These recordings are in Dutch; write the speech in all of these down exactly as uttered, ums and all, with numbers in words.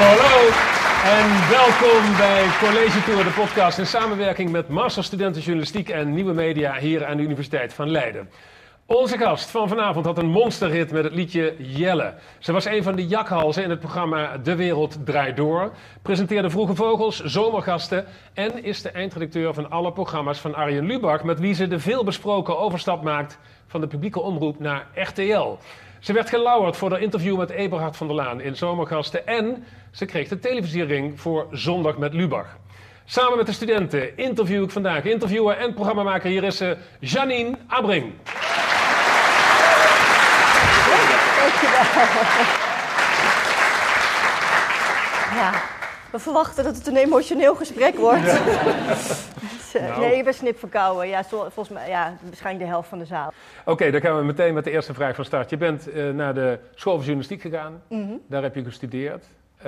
Hallo, hallo. En welkom bij College Tour, de podcast in samenwerking met masterstudenten journalistiek en nieuwe media hier aan de Universiteit van Leiden. Onze gast van vanavond had een monsterhit met het liedje Jelle. Ze was een van de jakhalzen in het programma De Wereld Draait Door, presenteerde Vroege Vogels, zomergasten en is de eindredacteur van alle programma's van Arjen Lubach, met wie ze de veelbesproken overstap maakt van de publieke omroep naar R T L. Ze werd gelauwerd voor haar interview met Eberhard van der Laan in Zomergasten en ze kreeg de televisiering voor Zondag met Lubach. Samen met de studenten interview ik vandaag interviewer en programmamaker. Hier is ze, Janine Abbring. Ja, we verwachten dat het een emotioneel gesprek wordt. Ja. Dus, uh, nou. Nee, ik ben snipverkouden. Ja, zo, volgens mij, ja, waarschijnlijk de helft van de zaal. Oké, okay, dan gaan we meteen met de eerste vraag van start. Je bent uh, naar de school van journalistiek gegaan. Mm-hmm. Daar heb je gestudeerd.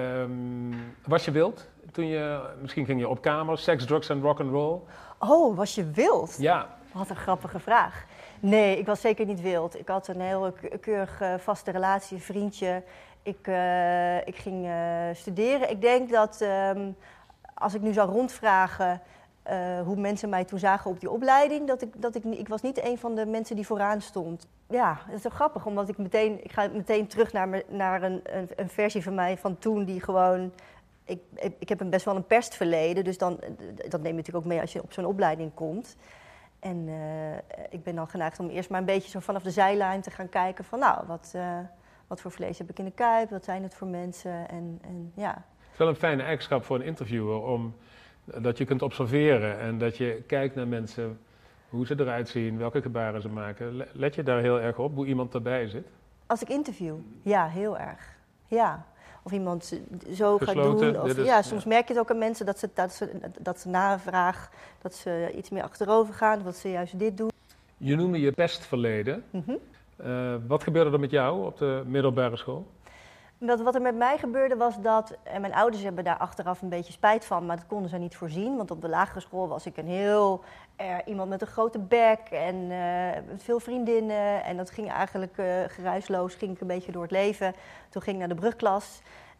Um, was je wild? Toen je, misschien ging je op kamer, seks, drugs en rock'n'roll. Oh, was je wild? Ja. Wat een grappige vraag. Nee, ik was zeker niet wild. Ik had een heel keurig uh, vaste relatie, een vriendje. Ik, uh, ik ging uh, studeren. Ik denk dat um, als ik nu zou rondvragen uh, hoe mensen mij toen zagen op die opleiding, dat ik, dat ik, ik was niet een van de mensen die vooraan stond. Ja, dat is wel grappig, omdat ik meteen, ik ga meteen terug naar, me, naar een, een, een versie van mij van toen die gewoon. Ik, ik, ik heb een best wel een perstverleden, dus dan, dat neem je natuurlijk ook mee als je op zo'n opleiding komt. En uh, ik ben dan geneigd om eerst maar een beetje zo vanaf de zijlijn te gaan kijken van nou, wat, uh, wat voor vlees heb ik in de kuip, wat zijn het voor mensen en, en ja. Het is wel een fijne eigenschap voor een interviewer, om, dat je kunt observeren en dat je kijkt naar mensen, hoe ze eruit zien, welke gebaren ze maken. Let je daar heel erg op, hoe iemand erbij zit? Als ik interview? Ja, heel erg. Ja. Of iemand zo Gesloten, gaat doen. Of, is, ja, soms ja. merk je het ook aan mensen dat ze, dat ze, dat ze na een vraag dat ze iets meer achterover gaan, of dat ze juist dit doen. Je noemde je pestverleden. Mm-hmm. Uh, wat gebeurde er met jou op de middelbare school? Wat, wat er met mij gebeurde was dat, en mijn ouders hebben daar achteraf een beetje spijt van, maar dat konden ze niet voorzien. Want op de lagere school was ik een heel, er, iemand met een grote bek en uh, met veel vriendinnen. En dat ging eigenlijk uh, geruisloos, ging ik een beetje door het leven. Toen ging ik naar de brugklas.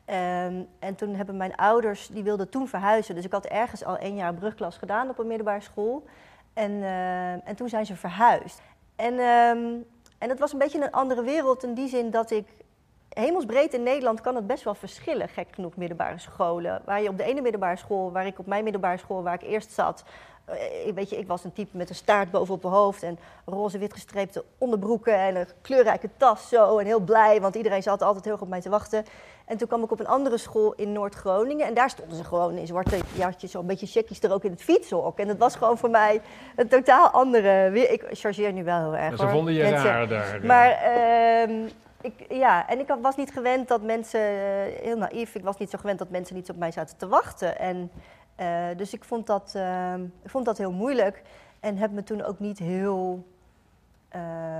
Um, en toen hebben mijn ouders, die wilden toen verhuizen. Dus ik had ergens al één jaar brugklas gedaan op een middelbare school. En, uh, en toen zijn ze verhuisd. En, um, en dat was een beetje een andere wereld in die zin dat ik. Hemelsbreed in Nederland kan het best wel verschillen, gek genoeg, middelbare scholen. Waar je op de ene middelbare school, waar ik op mijn middelbare school, waar ik eerst zat. Uh, weet je, ik was een type met een staart bovenop mijn hoofd en roze wit gestreepte onderbroeken en een kleurrijke tas zo. En heel blij, want iedereen zat altijd heel goed op mij te wachten. En toen kwam ik op een andere school in Noord-Groningen en daar stonden ze gewoon in zwarte jasjes, zo'n beetje checkies er ook in het fietshok. En dat was gewoon voor mij een totaal andere. Ik chargeer nu wel heel erg. Ja, ze vonden je mensen. raar daar. Maar uh, ik, ja, en ik was niet gewend dat mensen, heel naïef, ik was niet zo gewend dat mensen niet op mij zaten te wachten. En uh, dus ik vond, dat, uh, ik vond dat heel moeilijk en heb me toen ook niet heel. Uh,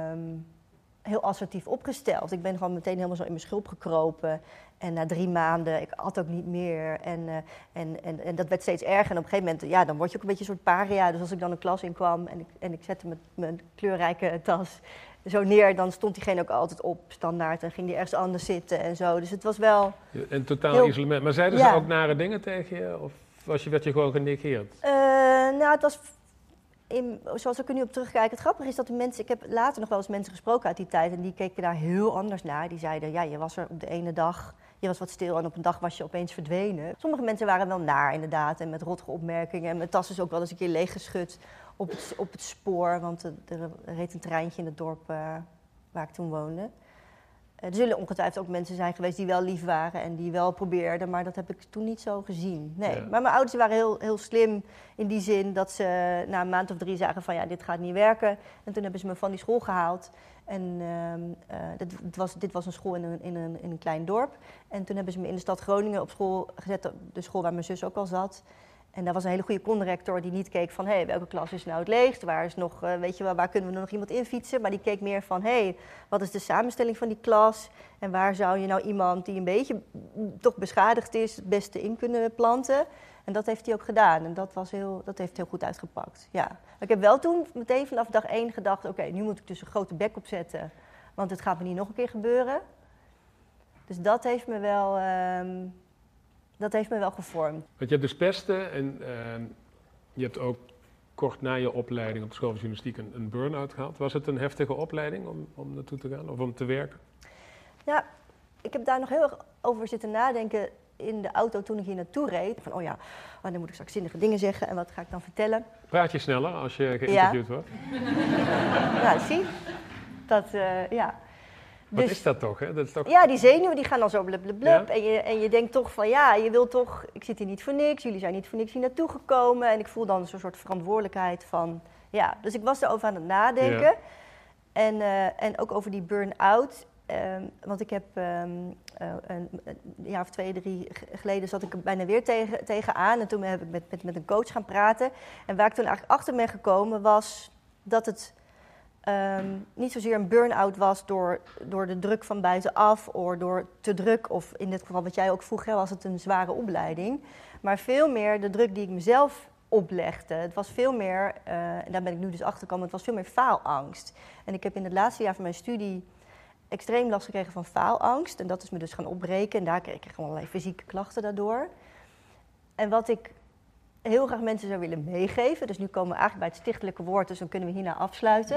heel assertief opgesteld. Ik ben gewoon meteen helemaal zo in mijn schulp gekropen. En na drie maanden, ik at ook niet meer. En, uh, en, en, en dat werd steeds erger. En op een gegeven moment, ja, dan word je ook een beetje een soort paria. Dus als ik dan een klas in kwam en ik, en ik zette mijn, mijn kleurrijke tas zo neer, dan stond diegene ook altijd op, standaard. En ging die ergens anders zitten en zo. Dus het was wel. Een totaal heel, isolement. Maar zeiden ja. ze ook nare dingen tegen je? Of was je, werd je gewoon genegeerd? Uh, nou, het was. In, zoals ik er nu op terugkijk, het grappige is dat de mensen, ik heb later nog wel eens mensen gesproken uit die tijd en die keken daar heel anders naar. Die zeiden, ja, je was er op de ene dag, je was wat stil en op een dag was je opeens verdwenen. Sommige mensen waren wel naar inderdaad en met rottige opmerkingen en mijn tas is ook wel eens een keer leeggeschud op het, op het spoor, want er, er reed een treintje in het dorp uh, waar ik toen woonde. Er zullen ongetwijfeld ook mensen zijn geweest die wel lief waren en die wel probeerden, maar dat heb ik toen niet zo gezien. Nee. Ja. Maar mijn ouders waren heel, heel slim in die zin dat ze na een maand of drie zagen van ja, dit gaat niet werken. En toen hebben ze me van die school gehaald. En uh, uh, dit, dit, was, dit was een school in een, in, een, in een klein dorp. En toen hebben ze me in de stad Groningen op school gezet, de school waar mijn zus ook al zat. En daar was een hele goede conrector die niet keek van, hé, hey, welke klas is nou het leegst? Waar is nog, uh, weet je wel, waar kunnen we nog iemand infietsen? Maar die keek meer van, hé, hey, wat is de samenstelling van die klas? En waar zou je nou iemand die een beetje toch beschadigd is, het beste in kunnen planten? En dat heeft hij ook gedaan. En dat, was heel, dat heeft heel goed uitgepakt, ja. Maar ik heb wel toen meteen vanaf dag één gedacht, oké, okay, nu moet ik dus een grote bek opzetten. Want het gaat me niet nog een keer gebeuren. Dus dat heeft me wel... Um, dat heeft me wel gevormd. Want je hebt dus pesten en uh, je hebt ook kort na je opleiding op de school van journalistiek een, een burn-out gehad. Was het een heftige opleiding om, om naartoe te gaan of om te werken? Ja, ik heb daar nog heel erg over zitten nadenken in de auto toen ik hier naartoe reed. Van, oh ja, oh, dan moet ik straks zinnige dingen zeggen en wat ga ik dan vertellen? Praat je sneller als je geïnterviewd ja. wordt? Nou, zie. Dat, uh, ja. Wat dus, is dat toch, hè? Dat is toch... Ja, die zenuwen die gaan dan zo blub blub blub. Ja? En, je, en je denkt toch van, ja, je wil toch... Ik zit hier niet voor niks, jullie zijn niet voor niks hier naartoe gekomen. En ik voel dan zo'n soort verantwoordelijkheid van... Ja, dus ik was erover aan het nadenken. Ja. En, uh, en ook over die burn-out... Um, want ik heb um, uh, een, een jaar of twee, drie geleden zat ik er bijna weer tegen, tegenaan. En toen heb ik met, met, met een coach gaan praten. En waar ik toen eigenlijk achter ben gekomen was dat het um, niet zozeer een burn-out was door, door de druk van buitenaf of door te druk. Of in dit geval wat jij ook vroeg, was het een zware opleiding. Maar veel meer de druk die ik mezelf oplegde. Het was veel meer, uh, en daar ben ik nu dus achter gekomen, het was veel meer faalangst. En ik heb in het laatste jaar van mijn studie extreem last gekregen van faalangst. En dat is me dus gaan opbreken. En daar kreeg ik allerlei fysieke klachten daardoor. En wat ik heel graag mensen zou willen meegeven... dus nu komen we eigenlijk bij het stichtelijke woord... dus dan kunnen we hierna afsluiten.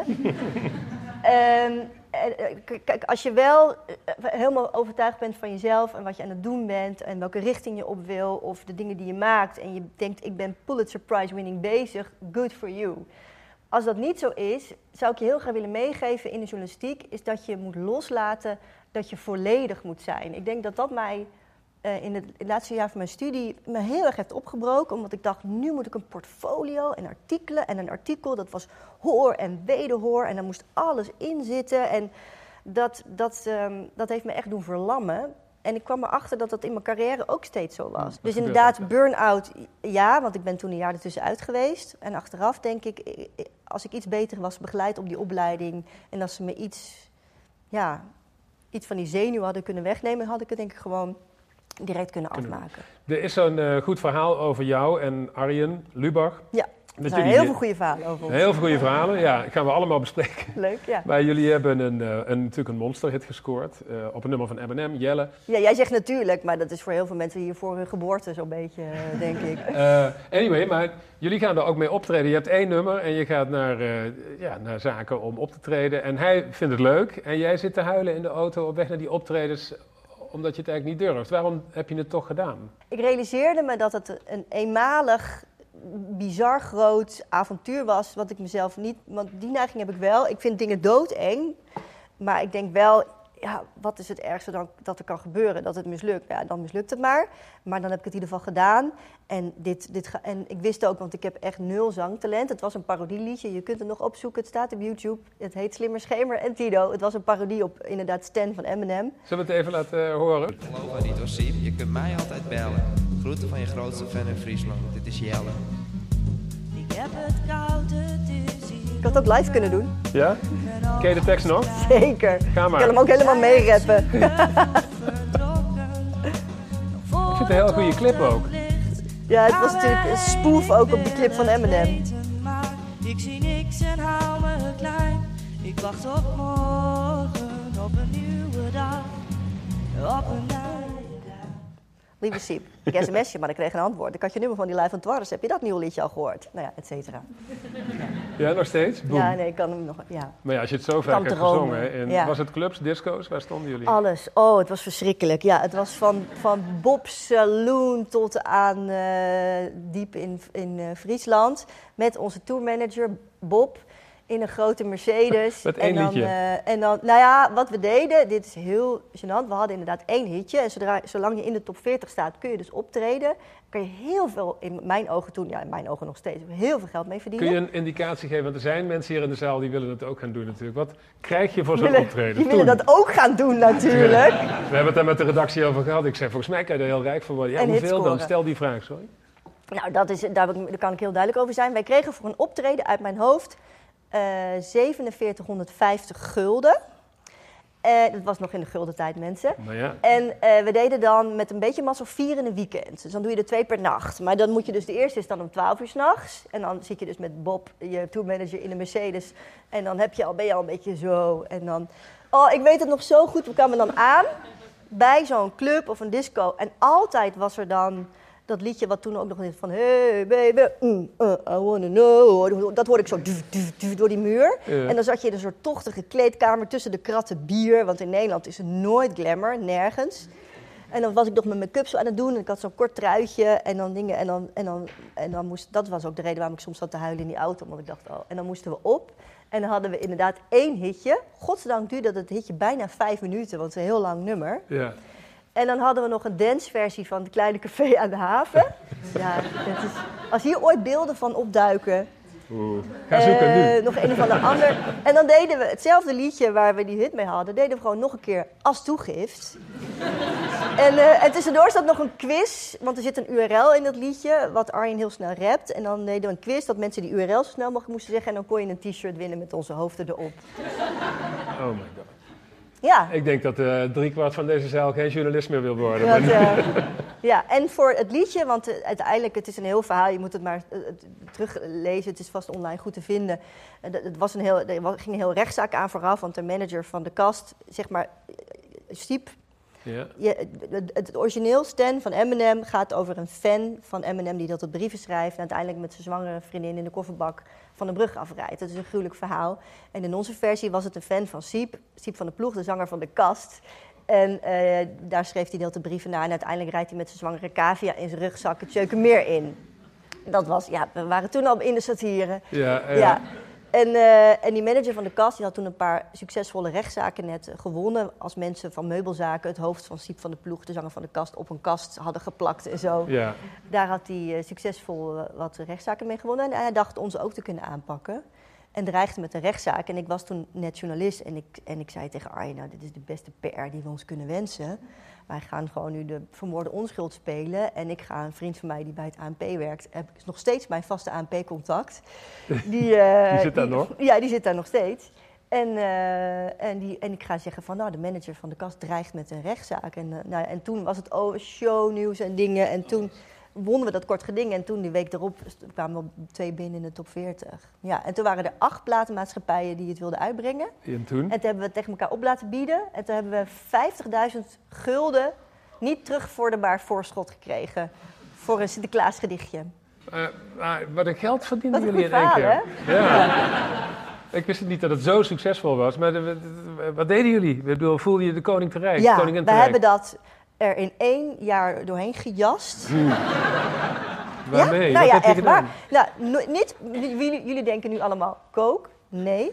um, kijk, als je wel helemaal overtuigd bent van jezelf... en wat je aan het doen bent... en welke richting je op wil... of de dingen die je maakt... en je denkt, ik ben Pulitzer Prize winning bezig... good for you. Als dat niet zo is, zou ik je heel graag willen meegeven in de journalistiek... is dat je moet loslaten dat je volledig moet zijn. Ik denk dat dat mij uh, in het, het laatste jaar van mijn studie me heel erg heeft opgebroken. Omdat ik dacht, nu moet ik een portfolio en artikelen. En een artikel, dat was hoor en wederhoor. En daar moest alles in zitten. En dat, dat, um, dat heeft me echt doen verlammen. En ik kwam erachter dat dat in mijn carrière ook steeds zo was. Ja, dus inderdaad, burn-out, ja, want ik ben toen een jaar ertussenuit geweest. En achteraf denk ik, als ik iets beter was begeleid op die opleiding... en als ze me iets, ja, iets van die zenuwen hadden kunnen wegnemen... had ik het denk ik gewoon direct kunnen afmaken. Er is zo'n uh, goed verhaal over jou en Arjen Lubach. Ja. Er zijn heel veel goede verhalen over ons. Heel veel goede verhalen, ja. Dat gaan we allemaal bespreken. Leuk, ja. Maar jullie hebben een, uh, een, natuurlijk een monsterhit gescoord. Uh, op een nummer van Eminem, Jelle. Ja, jij zegt natuurlijk, maar dat is voor heel veel mensen hier voor hun geboorte zo'n beetje, uh, denk ik. Uh, anyway, maar jullie gaan er ook mee optreden. Je hebt één nummer en je gaat naar, uh, ja, naar zaken om op te treden. En hij vindt het leuk. En jij zit te huilen in de auto op weg naar die optredens... omdat je het eigenlijk niet durft. Waarom heb je het toch gedaan? Ik realiseerde me dat het een eenmalig... bizar groot avontuur was, wat ik mezelf niet... Want die neiging heb ik wel. Ik vind dingen doodeng. Maar ik denk wel, ja, wat is het ergste dan, dat er kan gebeuren? Dat het mislukt. Ja, dan mislukt het maar. Maar dan heb ik het in ieder geval gedaan. En, dit, dit ga, en ik wist ook, want ik heb echt nul zangtalent. Het was een parodieliedje. Je kunt het nog opzoeken. Het staat op YouTube. Het heet Slimmer, Schemer en Tido. Het was een parodie op inderdaad Stan van Eminem. Zullen we het even laten uh, horen? Ik geloof maar niet hoor, Siep. Je kunt mij altijd bellen. Groeten van je grootste fan in Friesland. Dit is Jelle. Ik heb het koud, het is hier. Ik had het ook live kunnen doen. Ja? Ken je de tekst nog? Zeker. Ga maar. Ik kan hem ook helemaal meerappen. Ik vind het een heel goede clip ook. Ja, het was natuurlijk een spoof ook op die clip van Eminem. Ik zie niks en hou me klein. Ik wacht op morgen, op een nieuwe dag. Op een dag. Lieve Siep, ik sms'je, maar ik kreeg een antwoord. Ik had je nummer van die Live van Twarres. Heb je dat nieuwe liedje al gehoord? Nou ja, et cetera. Ja. Ja, nog steeds? Boom. Ja, nee, ik kan hem nog... Ja. Maar ja, als je het zo vaak hebt gezongen... En ja. Was het clubs, disco's? Waar stonden jullie? Alles. Oh, het was verschrikkelijk. Ja, het was van, van Bob's Saloon tot aan uh, diep in, in uh, Friesland. Met onze tourmanager Bob... in een grote Mercedes. Met één en dan, liedje? Uh, en dan, nou ja, wat we deden, dit is heel gênant. We hadden inderdaad één hitje. En zodra, zolang je in de top veertig staat, kun je dus optreden. Kan je heel veel, in mijn ogen toen, ja, in mijn ogen nog steeds, heel veel geld mee verdienen. Kun je een indicatie geven? Want er zijn mensen hier in de zaal die willen dat ook gaan doen natuurlijk. Wat krijg je voor zo'n willen, optreden? Die willen dat ook gaan doen natuurlijk. Ja. We hebben het daar met de redactie over gehad. Ik zei, volgens mij kan je er heel rijk voor worden. Ja, en hoeveel dan? Stel die vraag, sorry. Nou, dat is, daar kan ik heel duidelijk over zijn. Wij kregen voor een optreden uit mijn hoofd... Uh, zevenenveertighonderdvijftig gulden. Uh, dat was nog in de gulden tijd, mensen. Nou ja. En uh, we deden dan met een beetje mazzel vier in een weekend. Dus dan doe je er twee per nacht. Maar dan moet je dus, de eerste is dan om twaalf uur 's nachts. En dan zit je dus met Bob, je tourmanager, in de Mercedes. En dan heb je al, ben je al een beetje zo. En dan, oh, ik weet het nog zo goed. We kwamen dan aan. bij zo'n club of een disco. En altijd was er dan dat liedje wat toen ook nog van... Hey baby, mm, uh, I wanna know. Dat hoorde ik zo duf, duf, duf, door die muur. Ja. En dan zat je in een soort tochtige kleedkamer tussen de kratten bier. Want in Nederland is er nooit glamour, nergens. En dan was ik nog mijn make-up zo aan het doen. En ik had zo'n kort truitje en dan dingen. En dan, en dan, en dan moest, dat was ook de reden waarom ik soms zat te huilen in die auto. Want ik dacht, oh. En dan moesten we op. En dan hadden we inderdaad één hitje. Godzijdank duurde het hitje bijna vijf minuten, want het is een heel lang nummer. Ja. En dan hadden we nog een danceversie van het kleine café aan de haven. Ja, dat is, als hier ooit beelden van opduiken... Oeh. Ga zoeken Uh, nu. nog een of ander ander. En dan deden we hetzelfde liedje waar we die hit mee hadden, deden we gewoon nog een keer als toegift. en, uh, en tussendoor zat nog een quiz, want er zit een U R L in dat liedje, wat Arjen heel snel rapt. En dan deden we een quiz dat mensen die U R L zo snel mogelijk moesten zeggen. En dan kon je een t-shirt winnen met onze hoofden erop. Oh my god. Ja. Ik denk dat uh, driekwart van deze zaal geen journalist meer wil worden. Dat, maar... uh, ja, en voor het liedje, want uh, uiteindelijk, het is een heel verhaal, je moet het maar uh, teruglezen, het is vast online goed te vinden. Uh, het was een heel, er ging een heel rechtszaak aan vooraf, want de manager van de cast, zeg maar, Siep, Ja. je, het, het origineel Stan van Eminem gaat over een fan van Eminem die dat op brieven schrijft en uiteindelijk met zijn zwangere vriendin in de kofferbak van de brug afrijdt. Dat is een gruwelijk verhaal. En in onze versie was het een fan van Siep, Siep van de Ploeg, de zanger van de Kast. En uh, daar schreef hij de brieven naar en uiteindelijk rijdt hij met zijn zwangere cavia in zijn rugzak het Tjeukenmeer in. Dat was, ja, we waren toen al in de satire. Ja, uh, ja. En, uh, en die manager van de Kast die had toen een paar succesvolle rechtszaken net uh, gewonnen. Als mensen van meubelzaken het hoofd van Siep van de Ploeg, de zanger van de Kast, op een kast hadden geplakt en zo. ja. Daar had hij uh, succesvol uh, wat rechtszaken mee gewonnen. En hij dacht ons ook te kunnen aanpakken. En dreigde met een rechtszaak. En ik was toen net journalist. En ik, en ik zei tegen Arjen, nou, dit is de beste P R die we ons kunnen wensen. Wij gaan gewoon nu de vermoorde onschuld spelen. En ik ga een vriend van mij die bij het A N P werkt, heb ik nog steeds mijn vaste A N P-contact. Die, uh, die zit daar die, nog? Ja, die zit daar nog steeds. En, uh, en, die, en ik ga zeggen van, nou, de manager van de Kast dreigt met een rechtszaak. En, uh, nou, en toen was het oh, shownieuws en dingen. En toen wonnen we dat kort geding. En toen, die week erop, kwamen we op twee binnen in de top veertig. Ja, en toen waren er acht platenmaatschappijen die het wilden uitbrengen. En toen? En toen hebben we het tegen elkaar op laten bieden. En toen hebben we vijftigduizend gulden niet terugvorderbaar voorschot gekregen voor een Sinterklaasgedichtje. Uh, uh, wat een geld verdienen Wat een jullie in goed één verhaal, keer. Ja. Ik wist niet dat het zo succesvol was. Maar de, de, de, wat deden jullie? Ik bedoel, voelde je de koning te rijk? Ja, koningin te wij rijk? hebben dat er in één jaar doorheen gejast. Hmm. Waarmee? Ja? Nou wat ja, heb je echt waar. gedaan? Nou, no, niet, jullie, jullie denken nu allemaal kook. Nee.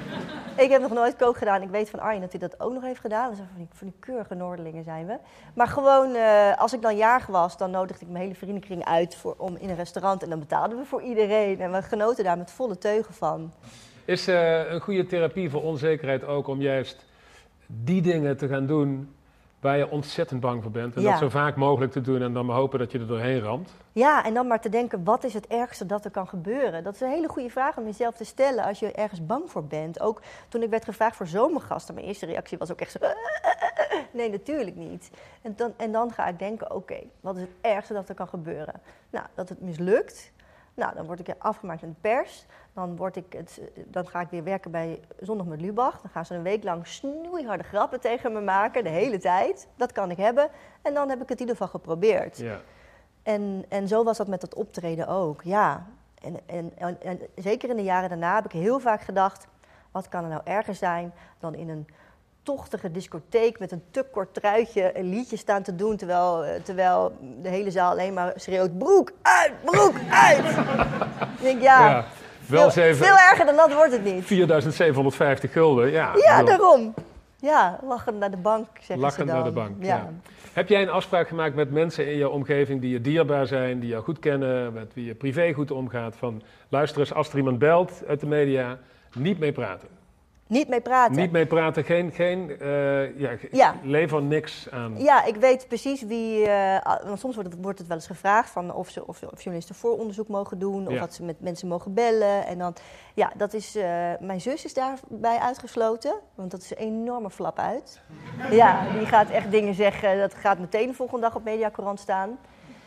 Ik heb nog nooit kook gedaan. Ik weet van Arjen dat hij dat ook nog heeft gedaan. Dus van die, van die keurige Noorderlingen zijn we. Maar gewoon, uh, als ik dan jarig was, dan nodigde ik mijn hele vriendenkring uit voor, om in een restaurant. En dan betaalden we voor iedereen. En we genoten daar met volle teugen van. Is uh, een goede therapie voor onzekerheid ook om juist die dingen te gaan doen waar je ontzettend bang voor bent. En Ja. dat zo vaak mogelijk te doen en dan maar hopen dat je er doorheen ramt? Ja, en dan maar te denken, wat is het ergste dat er kan gebeuren? Dat is een hele goede vraag om jezelf te stellen als je ergens bang voor bent. Ook toen ik werd gevraagd voor zomergasten, mijn eerste reactie was ook echt zo... Nee, natuurlijk niet. En dan, en dan ga ik denken, oké, okay, wat is het ergste dat er kan gebeuren? Nou, dat het mislukt. Nou, dan word ik afgemaakt in de pers. Dan, word ik het, dan ga ik weer werken bij Zondag met Lubach. Dan gaan ze een week lang snoeiharde grappen tegen me maken, de hele tijd. Dat kan ik hebben. En dan heb ik het in ieder geval geprobeerd. Ja. En, en zo was dat met dat optreden ook, ja. En, en, en, en zeker in de jaren daarna heb ik heel vaak gedacht... wat kan er nou erger zijn dan in een tochtige discotheek... met een te kort truitje een liedje staan te doen... terwijl, terwijl de hele zaal alleen maar schreeuwt... broek uit, broek uit! Ik denk, ja, ja. Wel veel, zeven, veel erger dan dat wordt het niet. vierduizend zevenhonderdvijftig gulden, ja. Ja, bedoel, daarom. Ja, lachend naar de bank, zeggen lachend ze dan. naar de bank, ja. Ja. Heb jij een afspraak gemaakt met mensen in je omgeving die je dierbaar zijn, die je goed kennen, met wie je privé goed omgaat, van luister eens, als er iemand belt uit de media, niet mee praten. Niet mee praten. Niet mee praten, geen, geen uh, ja, Ja. lever niks aan. Ja, ik weet precies wie... Uh, want soms wordt het, wordt het wel eens gevraagd van of, ze, of, of journalisten vooronderzoek mogen doen... of Ja. dat ze met mensen mogen bellen. En dan, ja, dat is... Uh, mijn zus is daarbij uitgesloten, want dat is een enorme flap uit. Ja, die gaat echt dingen zeggen, dat gaat meteen de volgende dag op Mediacourant staan.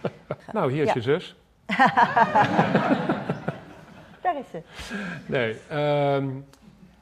Nou, hier is Ja. je zus. Daar is ze. Nee, um,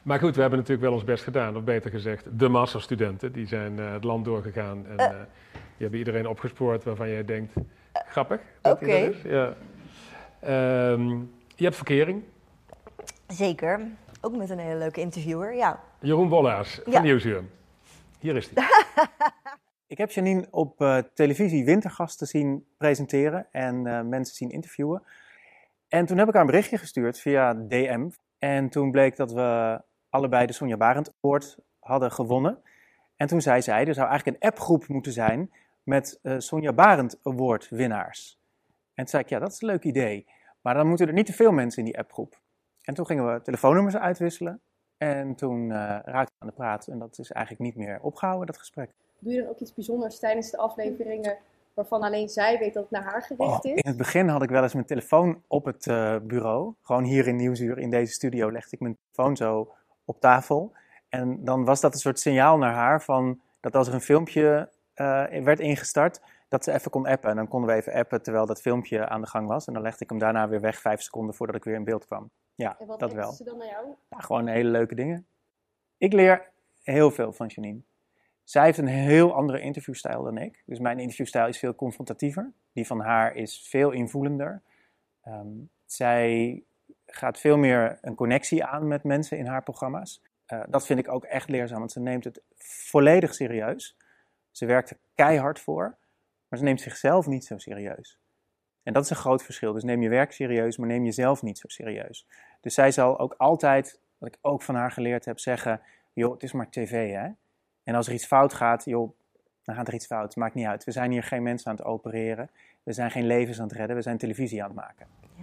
Maar goed, we hebben natuurlijk wel ons best gedaan. Of beter gezegd, de masterstudenten. Die zijn uh, het land doorgegaan. En uh, die hebben iedereen opgespoord waarvan jij denkt, grappig. Oké. Okay. Ja. Um, je hebt verkering. Zeker. Ook met een hele leuke interviewer, ja. Jeroen Wollaars van ja. Nieuwsuur. Hier is hij. Ik heb Janine op uh, televisie Wintergasten zien presenteren en uh, mensen zien interviewen. En toen heb ik haar een berichtje gestuurd via D M. En toen bleek dat we allebei de Sonja Barend Award hadden gewonnen. En toen zei zij, er zou eigenlijk een appgroep moeten zijn met uh, Sonja Barend Award winnaars. En toen zei ik, ja, dat is een leuk idee. Maar dan moeten er niet te veel mensen in die appgroep. En toen gingen we telefoonnummers uitwisselen. En toen uh, raakten we aan de praat. En dat is eigenlijk niet meer opgehouden, dat gesprek. Doe je dan ook iets bijzonders tijdens de afleveringen waarvan alleen zij weet dat het naar haar gericht is? Oh, in het begin had ik wel eens mijn telefoon op het uh, bureau. Gewoon hier in Nieuwsuur, in deze studio, legde ik mijn telefoon zo op tafel. En dan was dat een soort signaal naar haar van dat als er een filmpje uh, werd ingestart, dat ze even kon appen. En dan konden we even appen terwijl dat filmpje aan de gang was. En dan legde ik hem daarna weer weg, vijf seconden voordat ik weer in beeld kwam. Ja, en wat dat wel. ze dan naar jou? Ja, gewoon hele leuke dingen. Ik leer heel veel van Janine. Zij heeft een heel andere interviewstijl dan ik. Dus mijn interviewstijl is veel confrontatiever. Die van haar is veel invoelender. Um, zij gaat veel meer een connectie aan met mensen in haar programma's. Uh, dat vind ik ook echt leerzaam, want ze neemt het volledig serieus. Ze werkt er keihard voor, maar ze neemt zichzelf niet zo serieus. En dat is een groot verschil. Dus neem je werk serieus, maar neem jezelf niet zo serieus. Dus zij zal ook altijd, wat ik ook van haar geleerd heb, zeggen, joh, het is maar tv, hè. En als er iets fout gaat, joh, dan gaat er iets fout. Maakt niet uit. We zijn hier geen mensen aan het opereren. We zijn geen levens aan het redden. We zijn televisie aan het maken. Ja,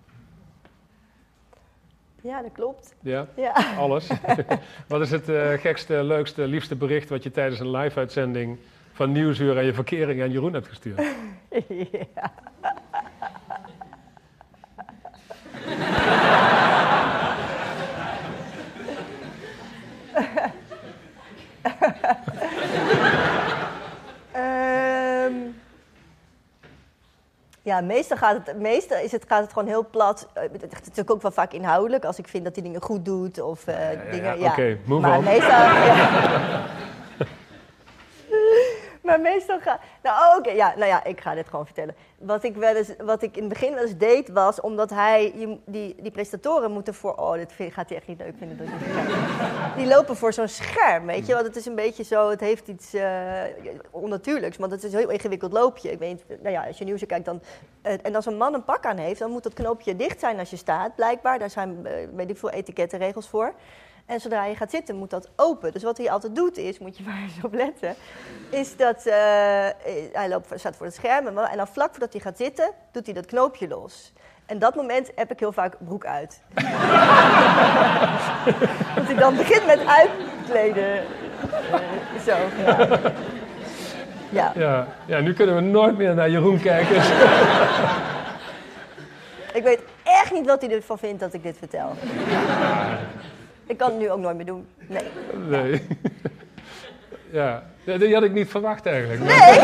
ja dat klopt. Ja, ja. Alles. Wat is het uh, gekste, leukste, liefste bericht wat je tijdens een live-uitzending van Nieuwsuur en je verkering aan Jeroen hebt gestuurd? Ja. um, ja, meestal, gaat het, meestal is het, gaat het gewoon heel plat. Het is natuurlijk ook wel vaak inhoudelijk, als ik vind dat hij dingen goed doet. Of uh, ja, ja, dingen, ja. ja. Oké, okay, move maar on. Meestal, ja. Maar meestal gaat... Nou, oké, okay, ja, nou ja, ik ga dit gewoon vertellen. Wat ik, wel eens, wat ik in het begin wel eens deed, was omdat hij... Je, die, die presentatoren moeten voor... Oh, dit vind, gaat hij echt niet leuk vinden. Dat ik die lopen voor zo'n scherm, weet je. Want het is een beetje zo... Het heeft iets uh, onnatuurlijks, want het is een heel ingewikkeld loopje. Ik weet, nou ja, als je Nieuwsuur kijkt, dan... Uh, en als een man een pak aan heeft, dan moet dat knoopje dicht zijn als je staat, blijkbaar. Daar zijn, uh, weet ik veel, etikettenregels voor. En zodra je gaat zitten, moet dat open. Dus wat hij altijd doet is, moet je maar eens op letten, is dat uh, hij loopt, staat voor het scherm en dan vlak voordat hij gaat zitten, doet hij dat knoopje los. En dat moment heb ik heel vaak broek uit. Dat hij dan begint met uitkleden. Uh, zo, ja. Ja. Ja. Ja, nu kunnen we nooit meer naar Jeroen kijken. Ik weet echt niet wat hij ervan vindt dat ik dit vertel. Ik kan het nu ook nooit meer doen. Nee. Nee. Ja, ja die had ik niet verwacht eigenlijk. Nee!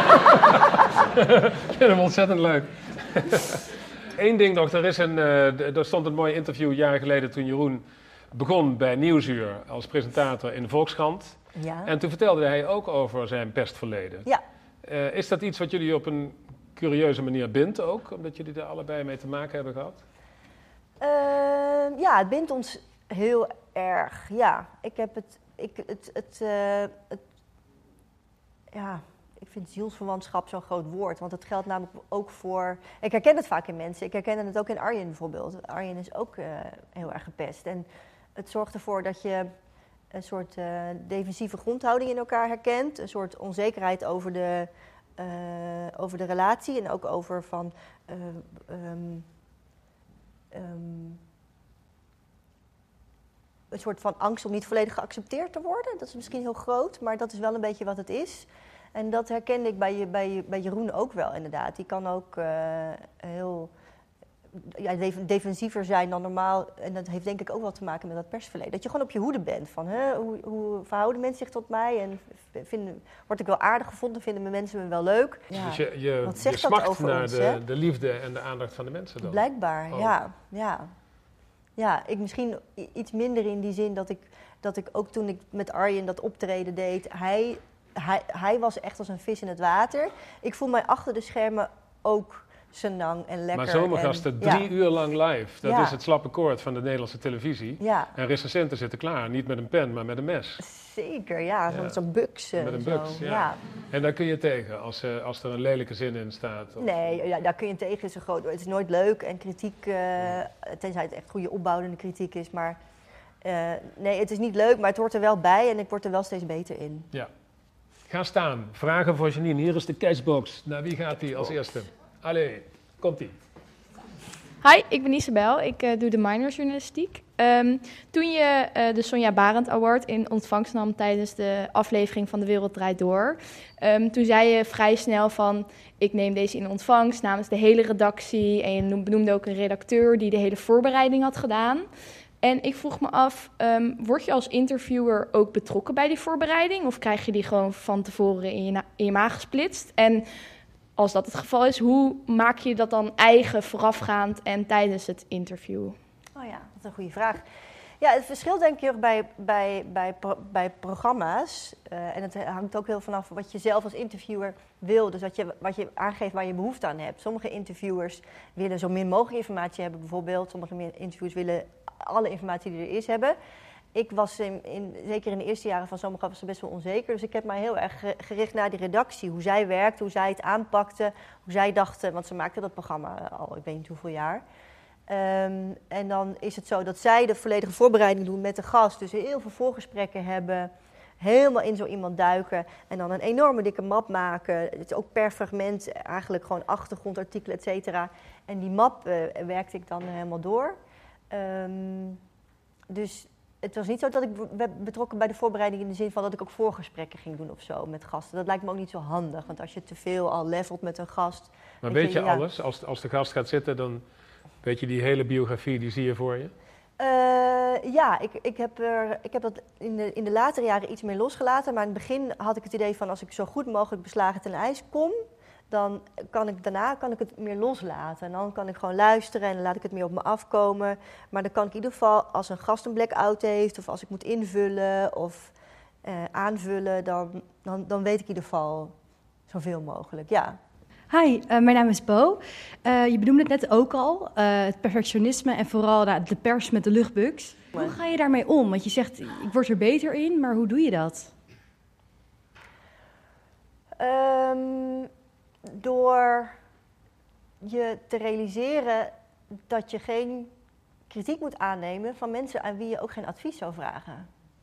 Ik vind hem ontzettend leuk. Eén ding nog, er, is een, uh, er stond een mooi interview jaren geleden toen Jeroen begon bij Nieuwsuur als presentator in de Volkskrant. Ja. En toen vertelde hij ook over zijn pestverleden. Ja. Uh, is dat iets wat jullie op een curieuze manier bindt ook? Omdat jullie er allebei mee te maken hebben gehad? Uh, ja, het bindt ons heel erg. Ja, ik heb het... Ik, het, het, uh, het ja, ik vind zielsverwantschap zo'n groot woord. Want het geldt namelijk ook voor... Ik herken het vaak in mensen. Ik herken het ook in Arjen bijvoorbeeld. Arjen is ook uh, heel erg gepest. En het zorgt ervoor dat je een soort uh, defensieve grondhouding in elkaar herkent. Een soort onzekerheid over de, uh, over de relatie. En ook over van... Uh, um, um, een soort van angst om niet volledig geaccepteerd te worden. Dat is misschien heel groot, maar dat is wel een beetje wat het is. En dat herkende ik bij, bij, bij Jeroen ook wel, inderdaad. Die kan ook uh, heel ja, defensiever zijn dan normaal. En dat heeft denk ik ook wel te maken met dat persverleden. Dat je gewoon op je hoede bent. Van, hè, hoe, hoe verhouden mensen zich tot mij? En vinden, word ik wel aardig gevonden? Vinden mijn mensen me wel leuk? Ja, dus je, je, wat zegt je smacht dat over naar ons, de, hè? de liefde en de aandacht van de mensen dan? Blijkbaar, oh. ja. ja. Ja, ik misschien i- iets minder in die zin dat ik, dat ik ook toen ik met Arjen dat optreden deed... Hij, hij, hij was echt als een vis in het water. Ik voel mij achter de schermen ook senang en lekker. Maar zomergasten, en, drie ja. uur lang live. Dat Ja. is het slappe koord van de Nederlandse televisie. Ja, En recensenten zitten klaar. Niet met een pen, maar met een mes. zeker. Ja, zo'n Ja. zo'n buks. eh, Met een zo. buks, ja. En daar kun je tegen als, uh, als er een lelijke zin in staat. Of... Nee, ja, daar kun je tegen. Het is, een groot, het is nooit leuk en kritiek, uh, tenzij het echt goede opbouwende kritiek is. Maar uh, nee, het is niet leuk, maar het hoort er wel bij en ik word er wel steeds beter in. Ja. Ga staan. Vragen voor Janine. Hier is de cashbox. Naar wie gaat die als eerste? Allee, komt-ie. Hi, ik ben Isabel. Ik uh, doe de minorjournalistiek. Um, toen je uh, de Sonja Barend Award in ontvangst nam tijdens de aflevering van De Wereld Draait Door... Um, toen zei je vrij snel van, ik neem deze in ontvangst namens de hele redactie. En je benoemde ook een redacteur die de hele voorbereiding had gedaan. En ik vroeg me af, um, word je als interviewer ook betrokken bij die voorbereiding? Of krijg je die gewoon van tevoren in je, na- in je maag gesplitst? En als dat het geval is, hoe maak je dat dan eigen voorafgaand en tijdens het interview? Oh ja, dat is een goede vraag. Ja, het verschilt denk ik heel erg bij, bij, bij, pro- bij programma's. Uh, en het hangt ook heel vanaf wat je zelf als interviewer wil. Dus wat je, wat je aangeeft waar je behoefte aan hebt. Sommige interviewers willen zo min mogelijk informatie hebben bijvoorbeeld. Sommige interviewers willen alle informatie die er is hebben. Ik was in, in, zeker in de eerste jaren van Zomergasten was best wel onzeker. Dus ik heb mij heel erg gericht naar die redactie. Hoe zij werkte, hoe zij het aanpakte, hoe zij dachten. Want ze maakten dat programma al, ik weet niet hoeveel jaar. Um, en dan is het zo dat zij de volledige voorbereiding doen met de gast. Dus heel veel voorgesprekken hebben. Helemaal in zo iemand duiken. En dan een enorme dikke map maken. Het is ook per fragment eigenlijk gewoon achtergrondartikelen, et cetera. En die map uh, werkte ik dan helemaal door. Um, dus het was niet zo dat ik werd betrokken bij de voorbereiding in de zin van dat ik ook voorgesprekken ging doen of zo met gasten. Dat lijkt me ook niet zo handig, want als je te veel al levelt met een gast... Maar weet je, je ja, alles? Als, als de gast gaat zitten, dan weet je die hele biografie, die zie je voor je? Uh, ja, ik, ik, heb er, ik heb dat in de, in de latere jaren iets meer losgelaten. Maar in het begin had ik het idee van als ik zo goed mogelijk beslagen ten ijs kom... dan kan ik daarna kan ik het meer loslaten. En dan kan ik gewoon luisteren en dan laat ik het meer op me afkomen. Maar dan kan ik in ieder geval, als een gast een blackout heeft... of als ik moet invullen of uh, aanvullen... Dan, dan, dan weet ik in ieder geval zoveel mogelijk, ja. Hi, uh, mijn naam is Bo. Uh, je benoemde het net ook al, uh, het perfectionisme en vooral nou, de pers met de luchtbugs. Hoe ga je daarmee om? Want je zegt, ik word er beter in, maar hoe doe je dat? Um, door je te realiseren dat je geen kritiek moet aannemen van mensen aan wie je ook geen advies zou vragen.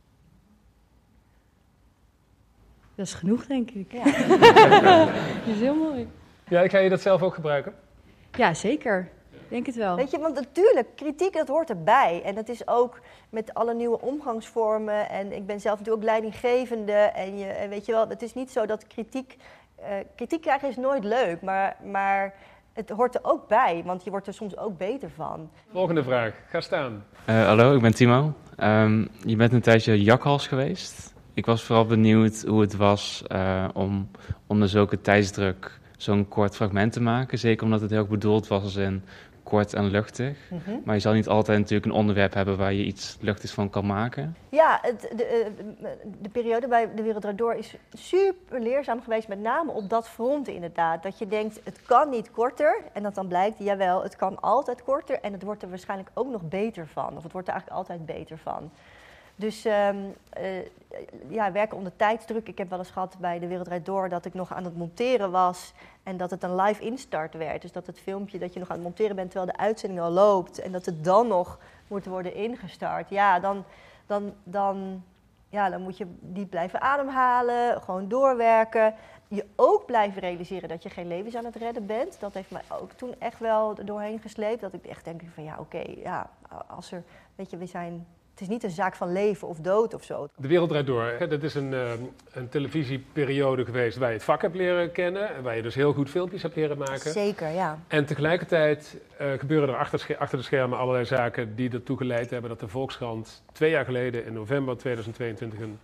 Dat is genoeg, denk ik. Ja. Dat is heel mooi. Ja, ik ga je dat zelf ook gebruiken? Ja, zeker. Ik denk het wel. Weet je, want natuurlijk, kritiek, dat hoort erbij. En dat is ook met alle nieuwe omgangsvormen. En ik ben zelf natuurlijk ook leidinggevende. En, je, en weet je wel, het is niet zo dat kritiek... Uh, kritiek krijgen is nooit leuk, maar, maar het hoort er ook bij. Want je wordt er soms ook beter van. Volgende vraag. Ga staan. Uh, hallo, ik ben Timo. Um, je bent een tijdje jakhals geweest. Ik was vooral benieuwd hoe het was uh, om onder zulke tijdsdruk zo'n kort fragment te maken. Zeker omdat het heel erg bedoeld was als in kort en luchtig. Mm-hmm. Maar je zal niet altijd natuurlijk een onderwerp hebben waar je iets luchtigs van kan maken. Ja, het, de, de periode bij De Wereld Draait Door is super leerzaam geweest. Met name op dat front inderdaad. Dat je denkt, het kan niet korter. En dat dan blijkt, jawel, het kan altijd korter. En het wordt er waarschijnlijk ook nog beter van. Of het wordt er eigenlijk altijd beter van. Dus um, uh, ja, werken onder tijdsdruk. Ik heb wel eens gehad bij De Wereld Draait Door dat ik nog aan het monteren was en dat het een live instart werd. Dus dat het filmpje dat je nog aan het monteren bent terwijl de uitzending al loopt en dat het dan nog moet worden ingestart. Ja, dan, dan, dan, ja, dan moet je diep blijven ademhalen, gewoon doorwerken. Je ook blijven realiseren dat je geen levens aan het redden bent. Dat heeft mij ook toen echt wel er doorheen gesleept. Dat ik echt denk van ja, oké, okay, ja, als er, weet je, we zijn... Het is niet een zaak van leven of dood of zo. De Wereld Draait Door. Dat is een, uh, een televisieperiode geweest waar je het vak hebt leren kennen. En waar je dus heel goed filmpjes hebt leren maken. Zeker, ja. En tegelijkertijd uh, gebeuren er achter, scher- achter de schermen allerlei zaken die ertoe geleid hebben dat de Volkskrant twee jaar geleden in november tweeduizend tweeëntwintig een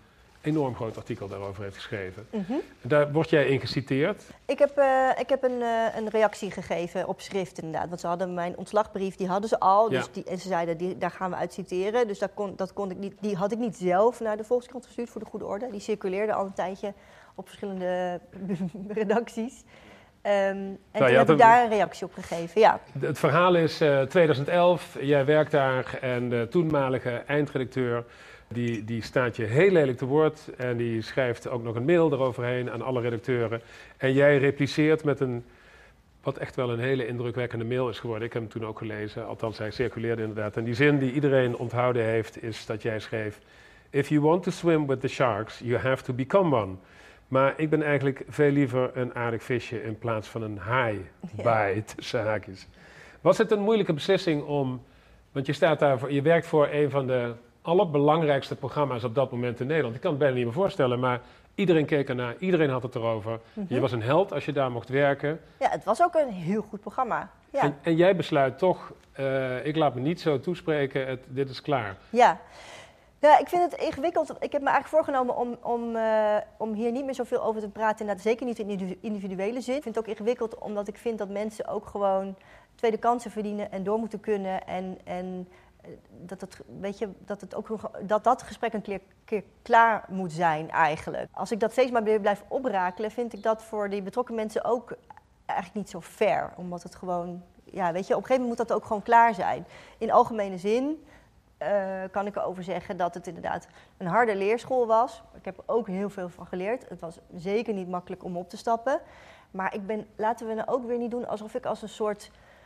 enorm groot artikel daarover heeft geschreven. Mm-hmm. Daar word jij in geciteerd. Ik heb, uh, ik heb een, uh, een reactie gegeven op schrift inderdaad. Want ze hadden mijn ontslagbrief, die hadden ze al. Ja. Dus die, en ze zeiden, die, daar gaan we uit citeren. Dus dat kon, dat kon ik niet, die had ik niet zelf naar de Volkskrant gestuurd voor de goede orde. Die circuleerde al een tijdje op verschillende redacties. Um, en nou, toen heb een... ik daar een reactie op gegeven, ja. Het verhaal is uh, twintig elf, jij werkt daar en de toenmalige eindredacteur... Die, die staat je heel lelijk te woord en die schrijft ook nog een mail eroverheen aan alle redacteuren. En jij repliceert met een, wat echt wel een hele indrukwekkende mail is geworden. Ik heb hem toen ook gelezen, althans hij circuleerde inderdaad. En die zin die iedereen onthouden heeft is dat jij schreef... If you want to swim with the sharks, you have to become one. Maar ik ben eigenlijk veel liever een aardig visje in plaats van een haai bij, ja. tussen haakjes. Was het een moeilijke beslissing om, want je staat daar voor, je werkt voor een van de allerbelangrijkste programma's op dat moment in Nederland. Ik kan het bijna niet meer voorstellen, maar iedereen keek ernaar, iedereen had het erover. Mm-hmm. Je was een held als je daar mocht werken. Ja, het was ook een heel goed programma. Ja. En, en jij besluit toch, uh, ik laat me niet zo toespreken, het, dit is klaar. Ja. Ja, ik vind het ingewikkeld. Ik heb me eigenlijk voorgenomen om, om, uh, om hier niet meer zoveel over te praten. Inderdaad, zeker niet in individuele zin. Ik vind het ook ingewikkeld omdat ik vind dat mensen ook gewoon tweede kansen verdienen en door moeten kunnen. En, en dat, het, weet je, dat, het ook, dat dat gesprek een keer, keer klaar moet zijn eigenlijk. Als ik dat steeds maar weer blijf oprakelen, vind ik dat voor die betrokken mensen ook eigenlijk niet zo fair. Omdat het gewoon, ja, weet je, op een gegeven moment moet dat ook gewoon klaar zijn. In algemene zin uh, kan ik erover zeggen dat het inderdaad een harde leerschool was. Ik heb er ook heel veel van geleerd. Het was zeker niet makkelijk om op te stappen. Maar ik ben, laten we nou ook weer niet doen alsof ik als een soort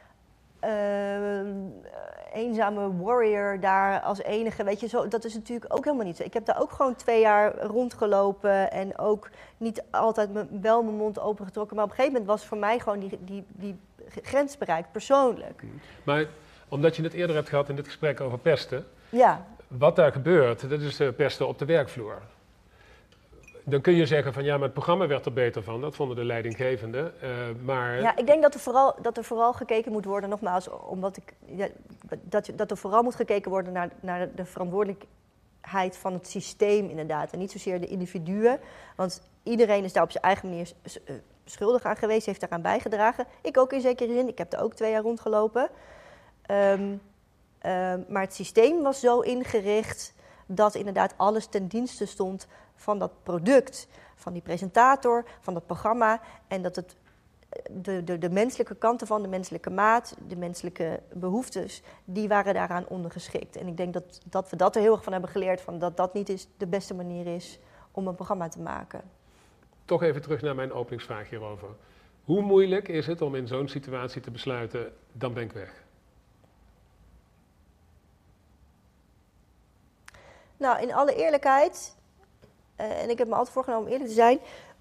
Uh, eenzame warrior daar als enige, weet je, zo, dat is natuurlijk ook helemaal niet zo. Ik heb daar ook gewoon twee jaar rondgelopen en ook niet altijd me, wel mijn mond opengetrokken, maar op een gegeven moment was voor mij gewoon die, die, die grens bereikt, persoonlijk. Maar omdat je het eerder hebt gehad in dit gesprek over pesten, ja. Wat daar gebeurt, dat is uh, pesten op de werkvloer. Dan kun je zeggen van ja, maar het programma werd er beter van. Dat vonden de leidinggevenden. Uh, maar... Ja, ik denk dat er, vooral, dat er vooral gekeken moet worden, nogmaals, omdat ik, ja, dat, dat er vooral moet gekeken worden naar, naar de verantwoordelijkheid van het systeem inderdaad. En niet zozeer de individuen. Want iedereen is daar op zijn eigen manier schuldig aan geweest, heeft daaraan bijgedragen. Ik ook in zekere zin, ik heb er ook twee jaar rondgelopen. Um, um, maar het systeem was zo ingericht dat inderdaad alles ten dienste stond van dat product, van die presentator, van dat programma. En dat het de, de, de menselijke kanten van de menselijke maat, de menselijke behoeftes, die waren daaraan ondergeschikt. En ik denk dat, dat we dat er heel erg van hebben geleerd, van dat dat niet is de beste manier is om een programma te maken. Toch even terug naar mijn openingsvraag hierover. Hoe moeilijk is het om in zo'n situatie te besluiten, dan ben ik weg? Nou, in alle eerlijkheid, uh, en ik heb me altijd voorgenomen om eerlijk te zijn,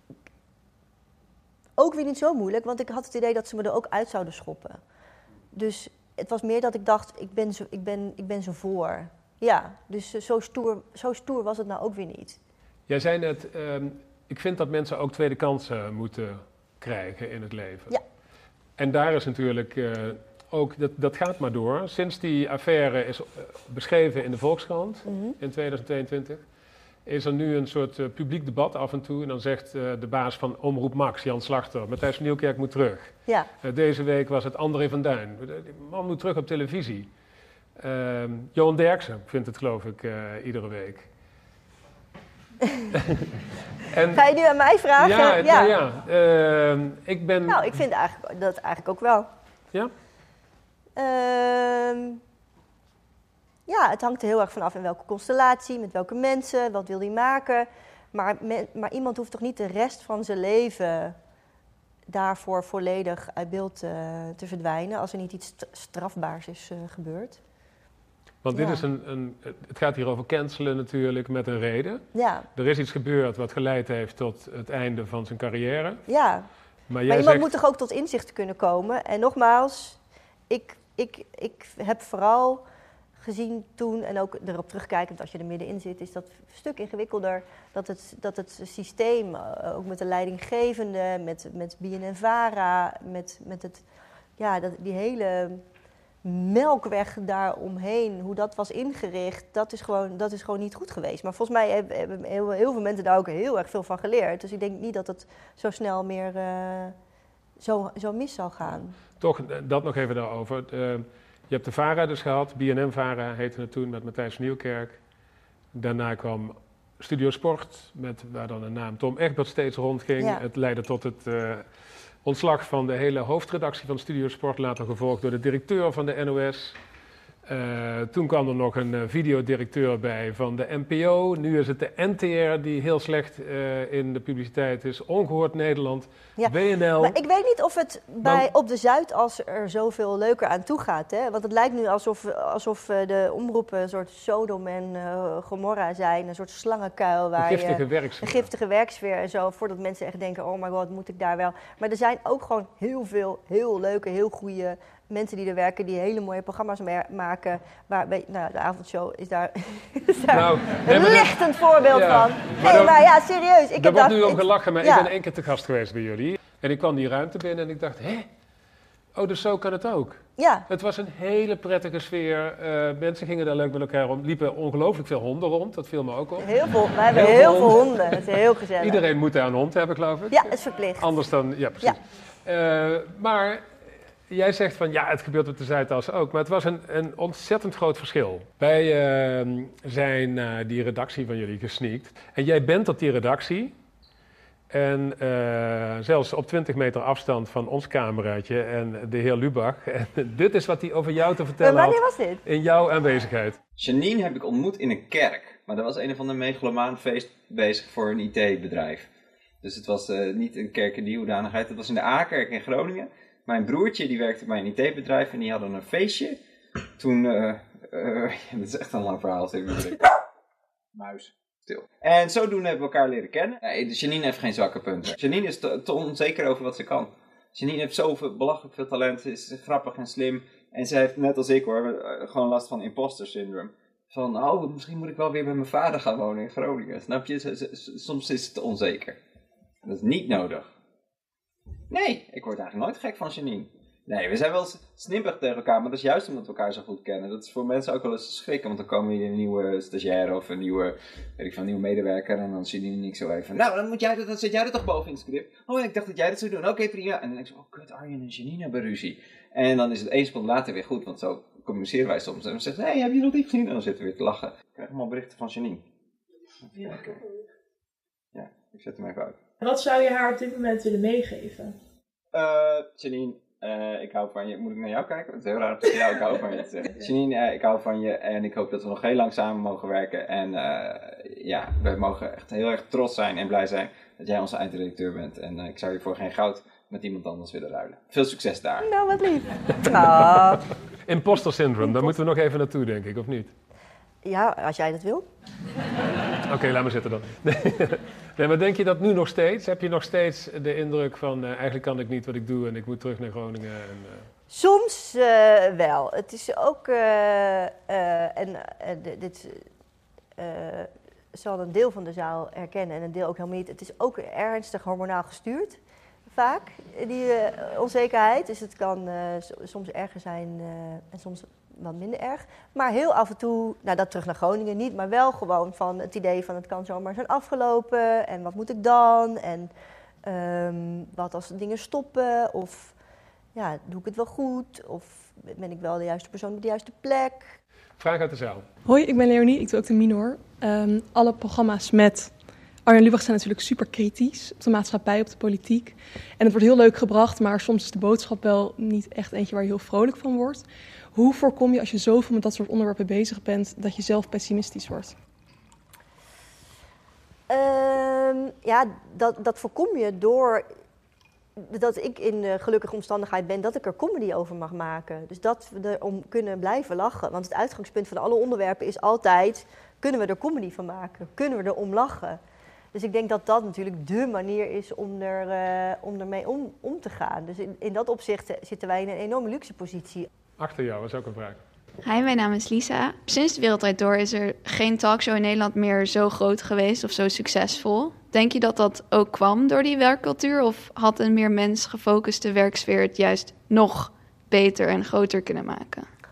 ook weer niet zo moeilijk, want ik had het idee dat ze me er ook uit zouden schoppen. Dus het was meer dat ik dacht, ik ben zo, ik ben, ik ben zo voor. Ja, dus uh, zo, stoer, zo stoer was het nou ook weer niet. Jij zei net, uh, ik vind dat mensen ook tweede kansen moeten krijgen in het leven. Ja. En daar is natuurlijk uh, ook, dat, dat gaat maar door. Sinds die affaire is uh, beschreven in de Volkskrant mm-hmm. in tweeduizend tweeëntwintig... is er nu een soort uh, publiek debat af en toe. En dan zegt uh, de baas van Omroep Max, Jan Slachter, Matthijs van Nieuwkerk moet terug. Ja. Uh, deze week was het André van Duin. Die man moet terug op televisie. Uh, Johan Derksen vindt het, geloof ik, uh, iedere week. en, Ga je nu aan mij vragen? Ja, ja. Nou, ja. Uh, ik ben... Nou, ik vind eigenlijk, dat eigenlijk ook wel. Ja? Uh, Ja, het hangt er heel erg vanaf in welke constellatie, met welke mensen, wat wil hij maken. Maar, me, maar iemand hoeft toch niet de rest van zijn leven daarvoor volledig uit beeld uh, te verdwijnen als er niet iets strafbaars is uh, gebeurd. Want dit ja. is een, een, het gaat hier over cancelen natuurlijk met een reden. Ja. Er is iets gebeurd wat geleid heeft tot het einde van zijn carrière. Ja, maar, maar iemand zegt... moet toch ook tot inzicht kunnen komen. En nogmaals, ik, ik, ik heb vooral gezien toen, en ook erop terugkijkend als je er middenin zit, is dat een stuk ingewikkelder. Dat het, dat het systeem, ook met de leidinggevende, met, met B N N Vara, met, met het, ja, dat, die hele melkweg daaromheen, hoe dat was ingericht, dat is gewoon, dat is gewoon niet goed geweest. Maar volgens mij hebben, hebben heel, heel veel mensen daar ook heel erg veel van geleerd. Dus ik denk niet dat het zo snel meer uh, zo, zo mis zal gaan. Toch, dat nog even daarover. Uh, je hebt de VARA dus gehad, B N M-VARA heette het toen met Matthijs van Nieuwkerk. Daarna kwam Studio Sport, met, waar dan de naam Tom Egbert steeds rondging. Ja. Het leidde tot het uh, ontslag van de hele hoofdredactie van Studio Sport, later gevolgd door de directeur van de N O S. Uh, toen kwam er nog een uh, videodirecteur bij van de N P O. Nu is het de N T R die heel slecht uh, in de publiciteit is. Ongehoord Nederland, ja, W N L. Maar ik weet niet of het bij, op de Zuidas er zoveel leuker aan toe gaat. Hè? Want het lijkt nu alsof, alsof de omroepen een soort Sodom en uh, Gomorra zijn. Een soort slangenkuil. Waar een giftige je, werksfeer. Een giftige werksfeer en zo. Voordat mensen echt denken, oh my god, moet ik daar wel. Maar er zijn ook gewoon heel veel heel leuke, heel goede mensen die er werken, die hele mooie programma's maken. Waar, nou, de avondshow is daar, is daar nou, een lichtend voorbeeld ja, van. Nee, maar, dan, maar ja, serieus. Ik er wordt nu om ik, gelachen, maar ja. ik ben één keer te gast geweest bij jullie. En ik kwam die ruimte binnen en ik dacht, hè? Oh, dus zo kan het ook. Ja. Het was een hele prettige sfeer. Uh, mensen gingen daar leuk met elkaar om. liepen ongelooflijk veel honden rond, dat viel me ook op. Heel veel, wij hebben heel, heel veel honden. honden. Het is heel gezellig. Iedereen moet daar een hond hebben, geloof ik. Ja, het is verplicht. Anders dan, ja precies. Ja. Uh, maar jij zegt van, ja, het gebeurt op de Zuidas ook. Maar het was een, een ontzettend groot verschil. Wij uh, zijn naar uh, die redactie van jullie gesneakt. En jij bent op die redactie. En uh, zelfs op twintig meter afstand van ons cameraatje en de heer Lubach. En dit is wat hij over jou te vertellen had. Wanneer was dit? In jouw aanwezigheid. Janine heb ik ontmoet in een kerk. Maar dat was een of ander megalomaanfeest bezig voor een I T-bedrijf. Dus het was uh, niet een kerk in die hoedanigheid. Het was in de A-kerk in Groningen. Mijn broertje die werkte bij een I T-bedrijf en die hadden een feestje. Toen, uh, uh, dat is echt een lang verhaal. Muis. Stil. En zodoende hebben we elkaar leren kennen. Nee, dus Janine heeft geen zwakke punten. Janine is te, te onzeker over wat ze kan. Janine heeft zoveel, belachelijk veel talent. Ze is grappig en slim. En ze heeft, net als ik hoor, gewoon last van imposter syndrome. Van, oh, misschien moet ik wel weer bij mijn vader gaan wonen in Groningen. Snap je? Z- z- soms is het te onzeker. Dat is niet nodig. Nee, ik word eigenlijk nooit gek van Janine. Nee, we zijn wel snippig tegen elkaar, maar dat is juist omdat we elkaar zo goed kennen. Dat is voor mensen ook wel eens schrikken, want dan komen hier een nieuwe stagiair of een nieuwe, weet ik veel, een nieuwe medewerker en dan zie je niet zo even. Nou, dan, moet jij, dan zit jij er toch boven in het script. Oh, ik dacht dat jij dat zou doen. Oké, okay, prima. En dan denk ik zo, oh kut, Arjen en Janine hebben ruzie. En dan is het één seconde later weer goed, want zo communiceren wij soms. En dan zeggen ze, hé, hey, heb je nog niet gezien? En dan zitten we weer te lachen. Ik krijg allemaal berichten van Janine. Ja, okay. Ja, ik zet hem even uit. Wat zou je haar op dit moment willen meegeven? Uh, Janine, uh, ik hou van je. Moet ik naar jou kijken? Het is heel raar om te jou, ik hou van je te zeggen. Janine, uh, ik hou van je en ik hoop dat we nog heel lang samen mogen werken. En uh, ja, we mogen echt heel erg trots zijn en blij zijn dat jij onze eindredacteur bent. En uh, ik zou je voor geen goud met iemand anders willen ruilen. Veel succes daar. Nou, wat lief. Nou. Imposter syndrome, daar moeten we nog even naartoe, denk ik, of niet? Ja, als jij dat wil. Oké, okay, laat maar zitten dan. Nee, maar denk je dat nu nog steeds? Heb je nog steeds de indruk van, uh, eigenlijk kan ik niet wat ik doe en ik moet terug naar Groningen? En, uh... Soms uh, wel. Het is ook, uh, uh, en uh, dit uh, zal een deel van de zaal herkennen en een deel ook helemaal niet. Het is ook ernstig hormonaal gestuurd, vaak, die uh, onzekerheid. Dus het kan uh, soms erger zijn uh, en soms wat minder erg. Maar heel af en toe, nou dat terug naar Groningen niet, maar wel gewoon van het idee van het kan zomaar zijn afgelopen. En wat moet ik dan? En um, wat als dingen stoppen? Of ja, doe ik het wel goed? Of ben ik wel de juiste persoon op de juiste plek? Vraag uit de zaal. Hoi, ik ben Leonie, ik doe ook de minor. Um, alle programma's met Arjen Lubach zijn natuurlijk super kritisch op de maatschappij, op de politiek. En het wordt heel leuk gebracht, maar soms is de boodschap wel niet echt eentje waar je heel vrolijk van wordt. Hoe voorkom je als je zoveel met dat soort onderwerpen bezig bent, dat je zelf pessimistisch wordt? Um, ja, dat, dat voorkom je door dat ik in de gelukkige omstandigheid ben dat ik er comedy over mag maken. Dus dat we erom kunnen blijven lachen. Want het uitgangspunt van alle onderwerpen is altijd, kunnen we er comedy van maken? Kunnen we er om lachen? Dus ik denk dat dat natuurlijk dé manier is om, er, uh, om ermee om, om te gaan. Dus in, in dat opzicht zitten wij in een enorme luxe positie. Achter jou was ook een vraag. Hi, mijn naam is Lisa. Sinds de Wereld Draait Door is er geen talkshow in Nederland meer zo groot geweest of zo succesvol. Denk je dat dat ook kwam door die werkcultuur? Of had een meer mens gefocuste werksfeer het juist nog beter en groter kunnen maken?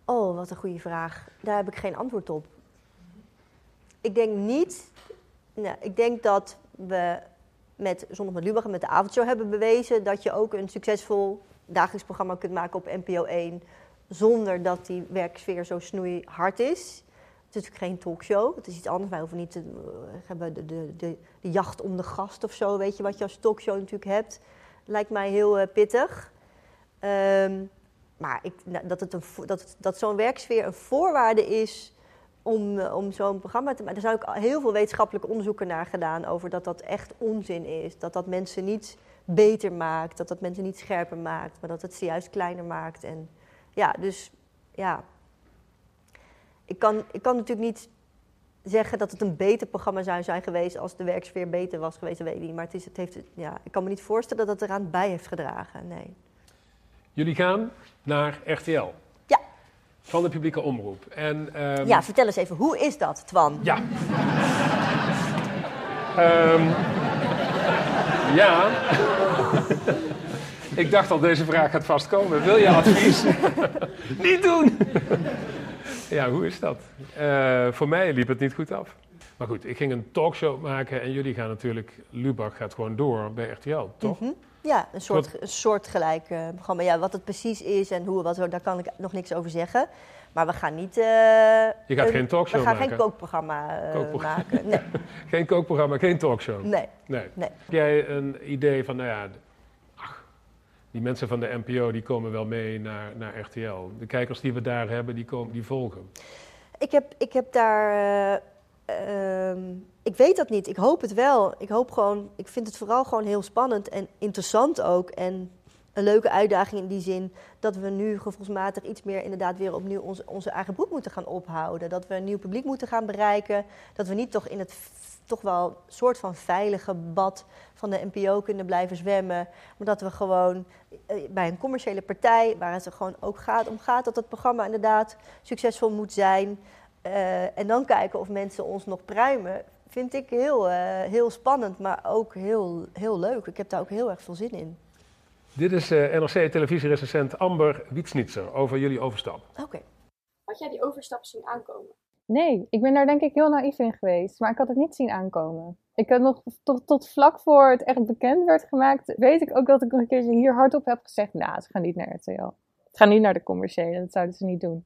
Oh, wat een goede vraag. Daar heb ik geen antwoord op. Ik denk niet... Nou, ik denk dat we met Zondag met Lubach en met de avondshow hebben bewezen dat je ook een succesvol dagelijks programma kunt maken op N P O één zonder dat die werksfeer zo snoeihard is. Het is natuurlijk geen talkshow, het is iets anders. Wij hoeven niet te hebben de, de, de, de jacht om de gast of zo, weet je wat je als talkshow natuurlijk hebt. Lijkt mij heel uh, pittig. Um, maar ik, dat, het een, dat, het, dat zo'n werksfeer een voorwaarde is om, uh, om zo'n programma te maken. Er zijn ook heel veel wetenschappelijke onderzoeken naar gedaan over dat dat echt onzin is. Dat dat mensen niet beter maakt, dat dat mensen niet scherper maakt, maar dat het ze juist kleiner maakt. En ja, dus ja, ik kan, ik kan natuurlijk niet zeggen dat het een beter programma zou zijn geweest als de werksfeer beter was geweest, dat weet ik niet. Maar het is, het heeft, ja, ik kan me niet voorstellen dat het eraan bij heeft gedragen, nee. Jullie gaan naar R T L. Ja. Van de publieke omroep. En, um... Ja, vertel eens even, hoe is dat, Twan? Ja. um, ja. Ik dacht al, deze vraag gaat vast komen. Wil je advies? Niet doen! Ja, hoe is dat? Uh, voor mij liep het niet goed af. Maar goed, ik ging een talkshow maken en jullie gaan natuurlijk... Lubach gaat gewoon door bij R T L, toch? Mm-hmm. Ja, een soort, een soortgelijk uh, programma. Ja, wat het precies is en hoe, wat, daar kan ik nog niks over zeggen. Maar we gaan niet... Uh, Je gaat een, geen talkshow maken? We gaan maken. geen kookprogramma uh, Kookprogramma. maken. Nee. Geen kookprogramma, geen talkshow. Nee. nee. nee. Heb jij een idee van, nou ja... Ach, die mensen van de N P O die komen wel mee naar, naar R T L. De kijkers die we daar hebben, die, komen, die volgen. Ik heb, ik heb daar... Uh, um, ik weet dat niet. Ik hoop het wel. Ik hoop gewoon... Ik vind het vooral gewoon heel spannend en interessant ook. En een leuke uitdaging in die zin dat we nu gevoelsmatig iets meer inderdaad weer opnieuw onze, onze eigen broek moeten gaan ophouden. Dat we een nieuw publiek moeten gaan bereiken. Dat we niet toch in het f- toch wel soort van veilige bad van de N P O kunnen blijven zwemmen. Maar dat we gewoon uh, bij een commerciële partij, waar het er gewoon ook gaat, om gaat, dat het programma inderdaad succesvol moet zijn. Uh, en dan kijken of mensen ons nog pruimen, vind ik heel, uh, heel spannend, maar ook heel, heel leuk. Ik heb daar ook heel erg veel zin in. Dit is uh, N R C-televisierecensent Amber Wietsnitzer over jullie overstap. Oké. Okay. Had jij die overstap zien aankomen? Nee, ik ben daar denk ik heel naïef in geweest, maar ik had het niet zien aankomen. Ik had nog tot, tot vlak voor het echt bekend werd gemaakt, weet ik ook dat ik nog een keer hier hardop heb gezegd, nou, ze gaan niet naar R T L. Ze gaan niet naar de commerciële, dat zouden ze niet doen.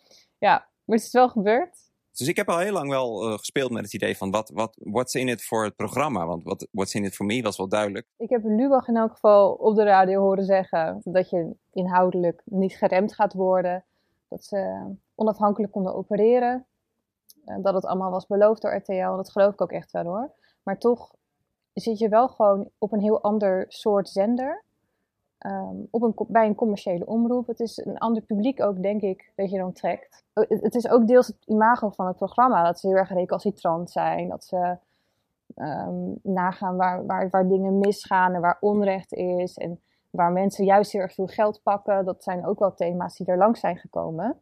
Ja, maar het is wel gebeurd. Dus ik heb al heel lang wel uh, gespeeld met het idee van wat, wat, what's in it voor het programma. Want wat, what's in it for me was wel duidelijk. Ik heb Lubach in elk geval op de radio horen zeggen dat je inhoudelijk niet geremd gaat worden. Dat ze onafhankelijk konden opereren. Uh, dat het allemaal was beloofd door R T L. Dat geloof ik ook echt wel hoor. Maar toch zit je wel gewoon op een heel ander soort zender. Um, op een, bij een commerciële omroep. Het is een ander publiek ook, denk ik, dat je dan trekt. Het is ook deels het imago van het programma. Dat ze heel erg recalcitrant zijn. Dat ze um, nagaan waar, waar, waar dingen misgaan en waar onrecht is. En waar mensen juist heel erg veel geld pakken. Dat zijn ook wel thema's die er langs zijn gekomen.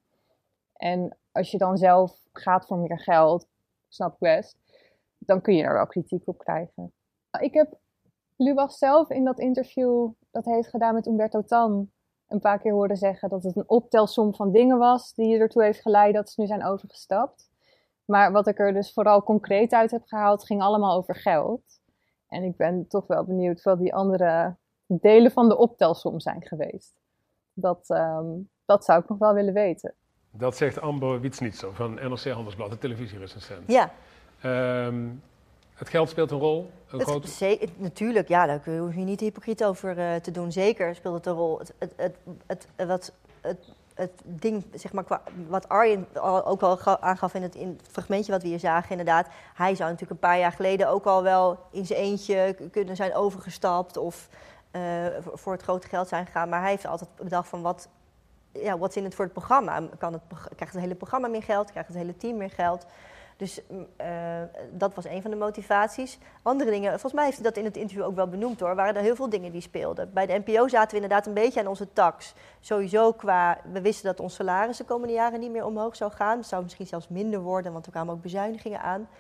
En als je dan zelf gaat voor meer geld, snap ik best, dan kun je er wel kritiek op krijgen. Ik heb Lubach zelf in dat interview dat hij heeft gedaan met Umberto Tan een paar keer horen zeggen dat het een optelsom van dingen was die ertoe heeft geleid dat ze nu zijn overgestapt. Maar wat ik er dus vooral concreet uit heb gehaald, ging allemaal over geld. En ik ben toch wel benieuwd wat die andere delen van de optelsom zijn geweest. Dat, um, dat zou ik nog wel willen weten. Dat zegt Amber Wietsnitzer van N R C Handelsblad, de televisierecensent. Ja. Um, Het geld speelt een rol? Een het, grote... ze- natuurlijk, ja, daar hoef je niet hypocriet over uh, te doen. Zeker speelt het een rol. Het, het, het, het, wat, het, het ding, zeg maar, qua, wat Arjen al, ook al aangaf in het, in het fragmentje wat we hier zagen, inderdaad. Hij zou natuurlijk een paar jaar geleden ook al wel in zijn eentje kunnen zijn overgestapt of uh, voor het grote geld zijn gegaan. Maar hij heeft altijd bedacht van wat, ja, wat is in het voor het programma? Kan het, krijgt het hele programma meer geld? Krijgt het hele team meer geld? Dus uh, dat was een van de motivaties. Andere dingen, volgens mij heeft hij dat in het interview ook wel benoemd hoor, waren er heel veel dingen die speelden. Bij de N P O zaten we inderdaad een beetje aan onze tax. Sowieso qua, we wisten dat ons salaris de komende jaren niet meer omhoog zou gaan. Het zou misschien zelfs minder worden, want er kwamen ook bezuinigingen aan.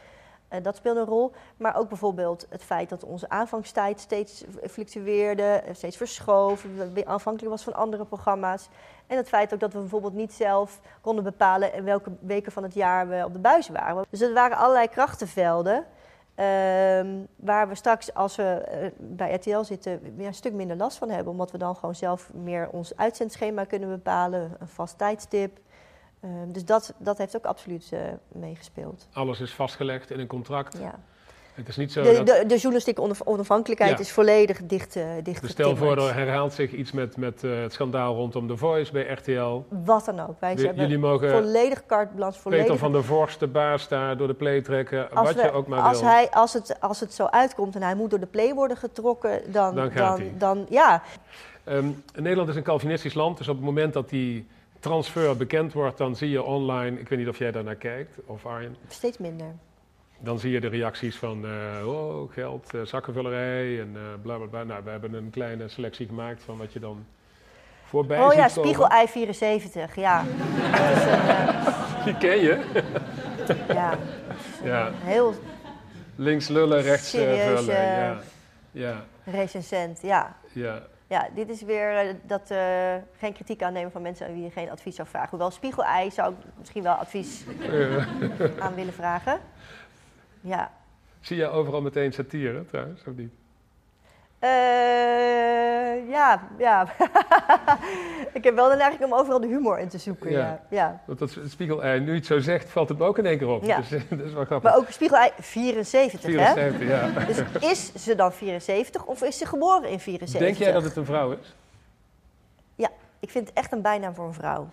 Uh, dat speelde een rol. Maar ook bijvoorbeeld het feit dat onze aanvangstijd steeds fluctueerde, steeds verschoof, afhankelijk was van andere programma's. En het feit ook dat we bijvoorbeeld niet zelf konden bepalen in welke weken van het jaar we op de buis waren. Dus er waren allerlei krachtenvelden. Uh, waar we straks, als we uh, bij R T L zitten, weer een stuk minder last van hebben. Omdat we dan gewoon zelf meer ons uitzendschema kunnen bepalen, een vast tijdstip. Uh, dus dat, dat heeft ook absoluut uh, meegespeeld. Alles is vastgelegd in een contract. Ja. Het is niet zo de, dat... de, de journalistieke onafhankelijkheid ja. is volledig dicht, uh, dicht dus stel voor, er herhaalt zich iets met, met uh, het schandaal rondom The Voice bij R T L. Wat dan ook. Wij de, jullie mogen volledig carte blanche. Volledig... Peter van der Vorst, de baas daar, door de play trekken. Als wat we, je ook maar als wil. Hij, als, het, als het zo uitkomt en hij moet door de play worden getrokken, dan... Dan gaat dan, hij. Dan, ja. Um, Nederland is een Calvinistisch land, dus op het moment dat die transfer bekend wordt, dan zie je online, ik weet niet of jij daar naar kijkt, of Arjen. Steeds minder. Dan zie je de reacties van, uh, oh, geld, uh, zakkenvullerij en uh, bla bla bla. Nou, we hebben een kleine selectie gemaakt van wat je dan voorbij oh ziet ja, komen. Spiegel-ei vierenzeventig, ja. Dat is een, uh... Die ken je? ja. ja. Heel links lullen, rechts serieus, vullen. Uh, ja. ja. recensent, ja. ja. Ja, dit is weer uh, dat uh, geen kritiek aannemen van mensen aan wie je geen advies zou vragen. Hoewel Spiegel-ei zou ik misschien wel advies aan willen vragen. Ja. Zie je overal meteen satire trouwens, of niet? Uh, ja, ja. Ik heb wel de neiging om overal de humor in te zoeken. Ja. Ja. Ja. Want dat Spiegel-ei, nu je het zo zegt, valt het me ook in één keer op. Ja. Dus, dat is wel grappig. Maar ook Spiegel-ei vierenzeventig, vierenzeventig, hè? Ja. Dus is ze dan vierenzeventig of is ze geboren in vierenzeventig? Denk jij dat het een vrouw is? Ja, ik vind het echt een bijnaam voor een vrouw.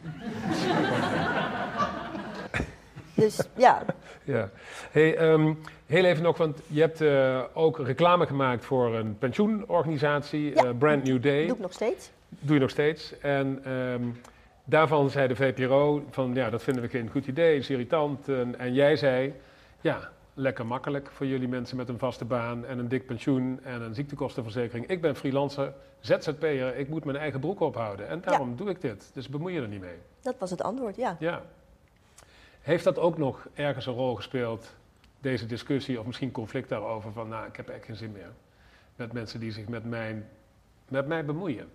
Dus ja. Ja. Hey, um, heel even nog, want je hebt uh, ook reclame gemaakt voor een pensioenorganisatie, ja. uh, Brand New Day. Doe ik nog steeds. Doe je nog steeds. En um, daarvan zei de V P R O van, ja, dat vinden we geen goed idee, is irritant. En, en jij zei, ja, lekker makkelijk voor jullie mensen met een vaste baan en een dik pensioen en een ziektekostenverzekering. Ik ben freelancer, Z Z P'er, ik moet mijn eigen broek ophouden. En daarom ja. doe ik dit. Dus bemoei je er niet mee. Dat was het antwoord, ja. Ja. Heeft dat ook nog ergens een rol gespeeld, deze discussie, of misschien conflict daarover, van nou, ik heb echt geen zin meer met mensen die zich met mij, met mij bemoeien?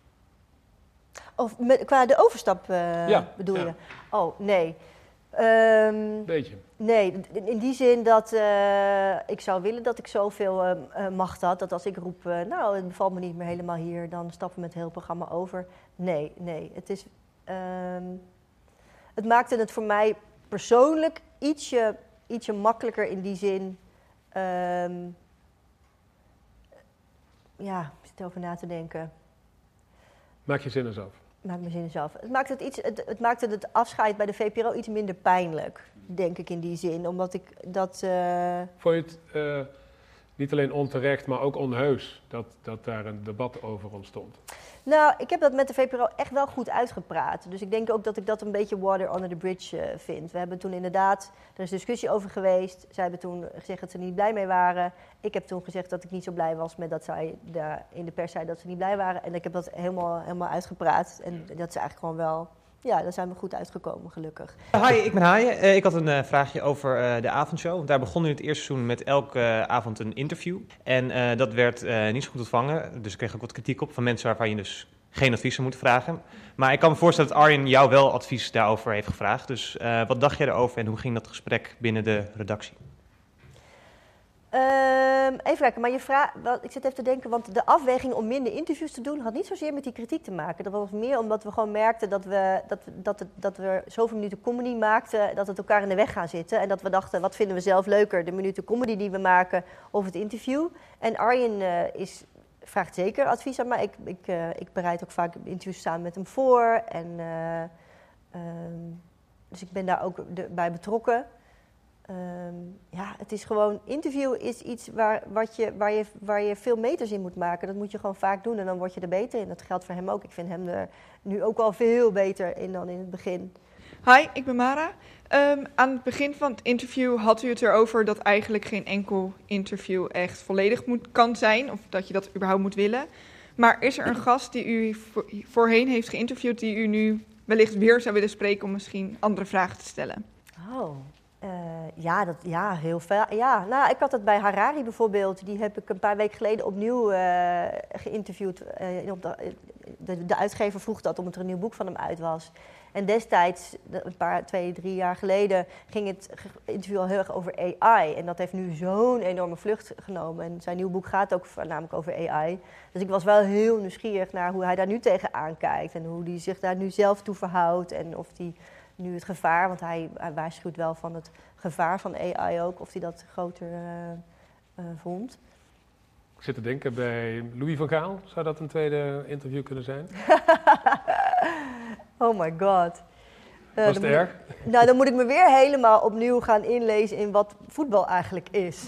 Of met, qua de overstap uh, ja, bedoel ja. je? Oh, nee. Um, Beetje. Nee, in die zin dat uh, ik zou willen dat ik zoveel uh, uh, macht had, dat als ik roep, uh, nou, het bevalt me niet meer helemaal hier, dan stappen we met het hele programma over. Nee, nee. Het is... Um, het maakte het voor mij persoonlijk ietsje, ietsje makkelijker in die zin. Um, ja, ik zit erover na te denken. Maak je zinnen af. Maak mijn zinnen af. Het maakte het, iets, het, het maakte het afscheid bij de V P R O iets minder pijnlijk, denk ik in die zin. Omdat ik dat... Uh... Vond je het uh, niet alleen onterecht, maar ook onheus dat, dat daar een debat over ontstond? Nou, ik heb dat met de V P R O echt wel goed uitgepraat. Dus ik denk ook dat ik dat een beetje water under the bridge uh, vind. We hebben toen inderdaad, er is discussie over geweest. Zij hebben toen gezegd dat ze er niet blij mee waren. Ik heb toen gezegd dat ik niet zo blij was met dat zij daar in de pers zei dat ze niet blij waren. En ik heb dat helemaal, helemaal uitgepraat. En dat is eigenlijk gewoon wel... Ja, daar zijn we goed uitgekomen, gelukkig. Hi, ik ben Haaien. Uh, ik had een uh, vraagje over uh, de avondshow. Want daar begon in het eerste seizoen met elke uh, avond een interview. En uh, dat werd uh, niet zo goed ontvangen. Dus ik kreeg ook wat kritiek op van mensen waarvan je dus geen advies zou moeten vragen. Maar ik kan me voorstellen dat Arjen jou wel advies daarover heeft gevraagd. Dus uh, wat dacht jij erover en hoe ging dat gesprek binnen de redactie? Um, even kijken, maar je vraag, wel, ik zit even te denken, want de afweging om minder interviews te doen had niet zozeer met die kritiek te maken. Dat was meer omdat we gewoon merkten dat we, dat, dat, het, dat we zoveel minuten comedy maakten, dat het elkaar in de weg gaan zitten. En dat we dachten, wat vinden we zelf leuker, de minuten comedy die we maken of het interview. En Arjen uh, is, vraagt zeker advies aan mij. Ik, ik, uh, ik bereid ook vaak interviews samen met hem voor. En, uh, um, dus ik ben daar ook de, bij betrokken. Um, ja, het is gewoon, interview is iets waar, wat je, waar, je, waar je veel meters in moet maken. Dat moet je gewoon vaak doen en dan word je er beter in. Dat geldt voor hem ook. Ik vind hem er nu ook al veel beter in dan in het begin. Hi, ik ben Mara. Um, aan het begin van het interview had u het erover dat eigenlijk geen enkel interview echt volledig moet, kan zijn. Of dat je dat überhaupt moet willen. Maar is er een gast die u voor, voorheen heeft geïnterviewd die u nu wellicht weer zou willen spreken om misschien andere vragen te stellen? Oh. Uh, ja, dat, ja, heel veel. Ja, nou, ik had het bij Harari bijvoorbeeld. Die heb ik een paar weken geleden opnieuw uh, geïnterviewd. Uh, op de, de, de uitgever vroeg dat omdat er een nieuw boek van hem uit was. En destijds, een paar, twee, drie jaar geleden, ging het interview al heel erg over A I. En dat heeft nu zo'n enorme vlucht genomen. En zijn nieuw boek gaat ook namelijk over A I. Dus ik was wel heel nieuwsgierig naar hoe hij daar nu tegenaan kijkt. En hoe hij zich daar nu zelf toe verhoudt. En of hij nu het gevaar, want hij, hij waarschuwt wel van het gevaar van A I ook, of hij dat groter uh, uh, vond. Ik zit te denken bij Louis van Gaal. Zou dat een tweede interview kunnen zijn? Oh my god. Uh, Was het erg? Ik, nou, dan moet ik me weer helemaal opnieuw gaan inlezen in wat voetbal eigenlijk is.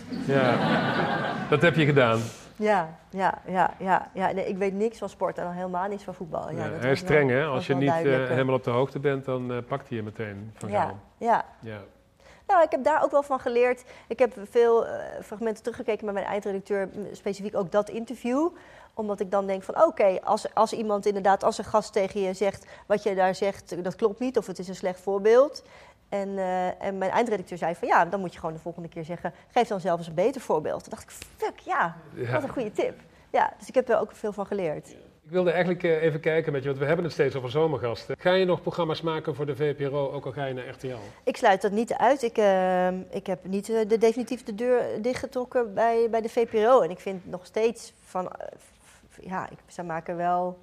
Ja, dat heb je gedaan. Ja, ja, ja, ja. ja. Nee, ik weet niks van sport en dan helemaal niks van voetbal. Ja, ja, dat hij is streng, hè? Als je niet uh, duidelijk. helemaal op de hoogte bent, dan uh, pakt hij je meteen van ja, Gaal. Ja, ja. Nou, ik heb daar ook wel van geleerd. Ik heb veel uh, fragmenten teruggekeken met mijn eindredacteur, specifiek ook dat interview. Omdat ik dan denk van oké, okay, als, als iemand inderdaad, als een gast tegen je zegt wat je daar zegt, dat klopt niet of het is een slecht voorbeeld. En, uh, en mijn eindredacteur zei van ja, dan moet je gewoon de volgende keer zeggen, geef dan zelf eens een beter voorbeeld. Toen dacht ik, fuck ja, ja. Wat een goede tip. Ja, dus ik heb er ook veel van geleerd. Ik wilde eigenlijk uh, even kijken met je, want we hebben het steeds over zomergasten. Ga je nog programma's maken voor de V P R O, ook al ga je naar R T L? Ik sluit dat niet uit. Ik, uh, ik heb niet uh, de, definitief de deur dichtgetrokken bij, bij de V P R O. En ik vind nog steeds van, uh, ja, ik, ze maken wel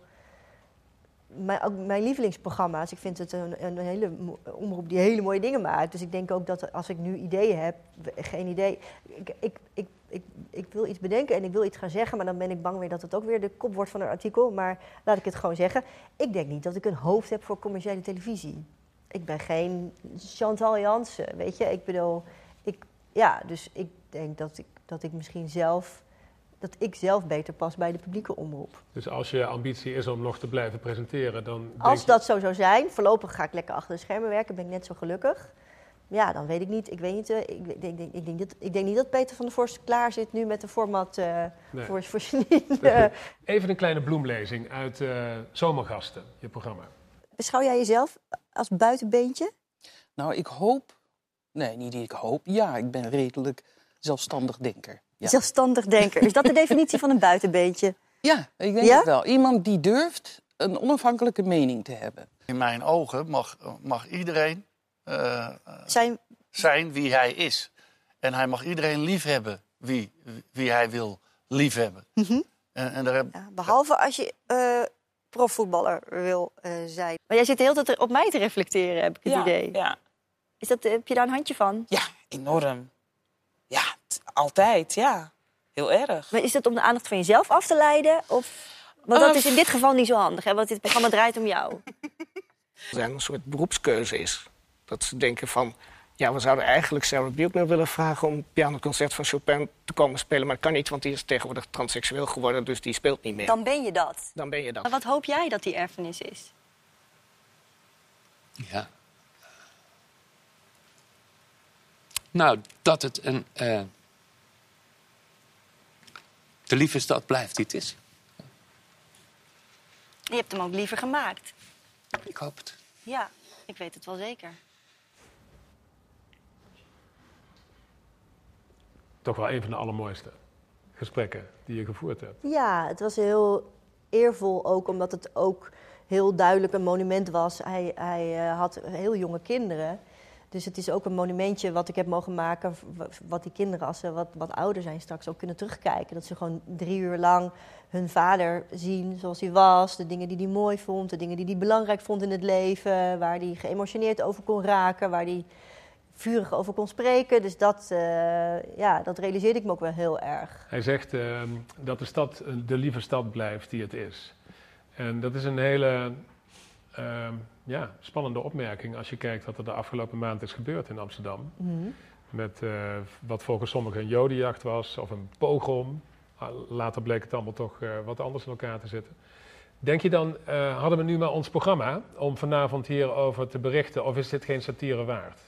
mijn, ook mijn lievelingsprogramma's. Ik vind het een, een hele omroep die hele mooie dingen maakt. Dus ik denk ook dat als ik nu ideeën heb, geen idee. Ik, ik, ik, ik, ik wil iets bedenken en ik wil iets gaan zeggen, maar dan ben ik bang weer dat het ook weer de kop wordt van een artikel. Maar laat ik het gewoon zeggen. Ik denk niet dat ik een hoofd heb voor commerciële televisie. Ik ben geen Chantal Jansen, weet je. Ik bedoel, ik, ja, dus ik denk dat ik, dat ik misschien zelf, dat ik zelf beter pas bij de publieke omroep. Dus als je ambitie is om nog te blijven presenteren, dan... Als denk dat zo zou zijn, voorlopig ga ik lekker achter de schermen werken, ben ik net zo gelukkig. Ja, dan weet ik niet. Ik weet niet. Uh, ik, denk, denk, ik, denk dat, ik denk niet dat Peter van der Vorst klaar zit nu met een format uh, nee. voor, voor Janine. Even een kleine bloemlezing uit uh, Zomergasten, je programma. Beschouw jij jezelf als buitenbeentje? Nou, ik hoop... Nee, niet ik hoop. Ja, ik ben redelijk zelfstandig denker. Ja. Zelfstandig denker. Is dat de definitie van een buitenbeentje? Ja, ik denk ja? het wel. Iemand die durft een onafhankelijke mening te hebben. In mijn ogen mag, mag iedereen uh, zijn... zijn wie hij is. En hij mag iedereen liefhebben wie, wie hij wil liefhebben. Mm-hmm. En, en daar heb... ja, behalve als je uh, profvoetballer wil uh, zijn. Maar jij zit de hele tijd op mij te reflecteren, heb ik het ja, idee. Ja. Is dat, heb je daar een handje van? Ja, enorm. Ja, t- altijd, ja. Heel erg. Maar is dat om de aandacht van jezelf af te leiden? Of... Want dat uh, is in dit geval niet zo handig, hè? Want dit programma draait om jou. Dat er een soort beroepskeuze is. Dat ze denken van... Ja, we zouden eigenlijk Sarah Buchner willen vragen om het pianoconcert van Chopin te komen spelen. Maar dat kan niet, want die is tegenwoordig transseksueel geworden, dus die speelt niet meer. Dan ben je dat. Dan ben je dat. Maar wat hoop jij dat die erfenis is? Ja. Nou, dat het een... Uh, de lieve stad blijft die het is. Je hebt hem ook liever gemaakt. Ik hoop het. Ja, ik weet het wel zeker. Toch wel een van de allermooiste gesprekken die je gevoerd hebt. Ja, het was heel eervol ook, omdat het ook heel duidelijk een monument was. Hij, hij uh, had heel jonge kinderen. Dus het is ook een monumentje wat ik heb mogen maken, wat die kinderen, als ze wat, wat ouder zijn, straks ook kunnen terugkijken. Dat ze gewoon drie uur lang hun vader zien zoals hij was, de dingen die hij mooi vond, de dingen die hij belangrijk vond in het leven, waar hij geëmotioneerd over kon raken, waar hij vurig over kon spreken. Dus dat, uh, ja, dat realiseerde ik me ook wel heel erg. Hij zegt uh, dat de stad de lieve stad blijft die het is. En dat is een hele... Uh, ja, spannende opmerking als je kijkt wat er de afgelopen maand is gebeurd in Amsterdam. Mm-hmm. Met uh, wat volgens sommigen een jodenjacht was of een pogrom. Later bleek het allemaal toch uh, wat anders in elkaar te zitten. Denk je dan, uh, hadden we nu maar ons programma om vanavond hierover te berichten, of is dit geen satire waard?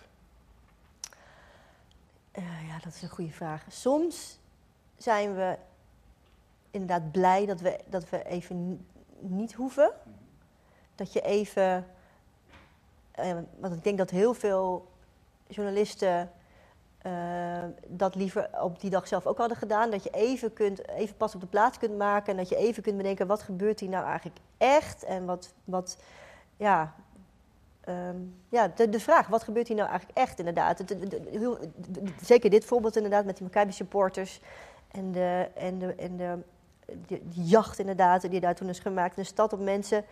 Uh, ja, dat is een goede vraag. Soms zijn we inderdaad blij dat we, dat we even n- niet hoeven. Dat je even... Uh, want ik denk dat heel veel journalisten uh, dat liever op die dag zelf ook hadden gedaan. Dat je even, kunt, even pas op de plaats kunt maken en dat je even kunt bedenken, wat gebeurt hier nou eigenlijk echt? En wat, wat ja, um, ja de, de vraag, wat gebeurt hier nou eigenlijk echt inderdaad? De, de, de, heel, de, zeker dit voorbeeld inderdaad met die Maccabi supporters en de, en de, en de, de, de jacht inderdaad die daar toen is gemaakt. Een stad op mensen.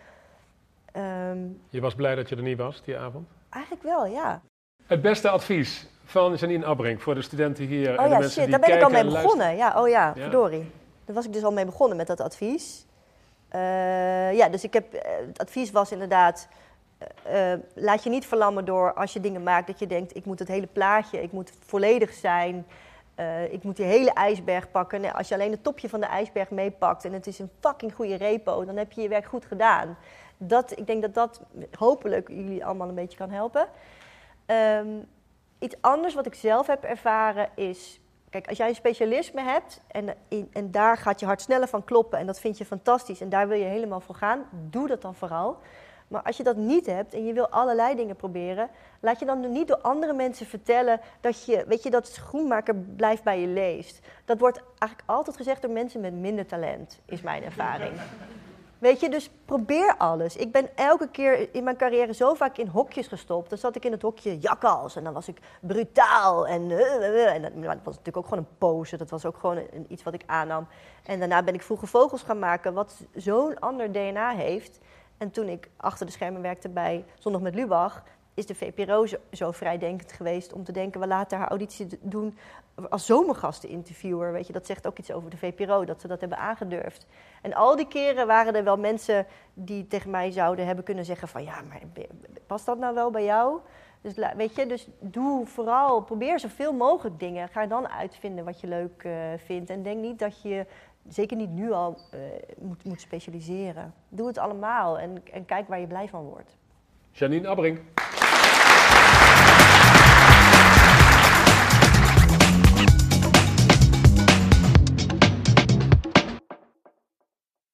Um, je was blij dat je er niet was die avond? Eigenlijk wel, ja. Het beste advies van Janine Abbrink voor de studenten hier oh, en de ja, mensen shit, die daar ben ik al mee begonnen. luisteren. Ja, oh ja, ja, verdorie. Daar was ik dus al mee begonnen met dat advies. Uh, ja, dus ik heb, uh, het advies was inderdaad, uh, laat je niet verlammen door als je dingen maakt dat je denkt, ik moet het hele plaatje, ik moet volledig zijn, uh, ik moet die hele ijsberg pakken. Nee, als je alleen het topje van de ijsberg meepakt en het is een fucking goede repo, dan heb je je werk goed gedaan. Dat, ik denk dat dat hopelijk jullie allemaal een beetje kan helpen. Um, iets anders wat ik zelf heb ervaren is, kijk, als jij een specialisme hebt en, in, en daar gaat je hart sneller van kloppen en dat vind je fantastisch en daar wil je helemaal voor gaan, doe dat dan vooral. Maar als je dat niet hebt en je wil allerlei dingen proberen, laat je dan niet door andere mensen vertellen dat je, weet je, dat schoenmaker blijft bij je leest. Dat wordt eigenlijk altijd gezegd door mensen met minder talent, is mijn ervaring. Weet je, dus probeer alles. Ik ben elke keer in mijn carrière zo vaak in hokjes gestopt. Dan zat ik in het hokje jakkals en dan was ik brutaal. En, uh, uh, en dat, dat was natuurlijk ook gewoon een pose. Dat was ook gewoon een, iets wat ik aannam. En daarna ben ik Vroege Vogels gaan maken, wat zo'n ander D N A heeft. En toen ik achter de schermen werkte bij Zondag met Lubach, is de V P R O zo, zo vrijdenkend geweest om te denken, we laten haar auditie doen als zomergasteninterviewer. Weet je, dat zegt ook iets over de V P R O, dat ze dat hebben aangedurfd. En al die keren waren er wel mensen die tegen mij zouden hebben kunnen zeggen van, ja, maar past dat nou wel bij jou? Dus weet je, dus doe vooral, probeer zoveel mogelijk dingen. Ga dan uitvinden wat je leuk uh, vindt. En denk niet dat je, zeker niet nu al, uh, moet, moet specialiseren. Doe het allemaal en, en kijk waar je blij van wordt. Janine Abbrink.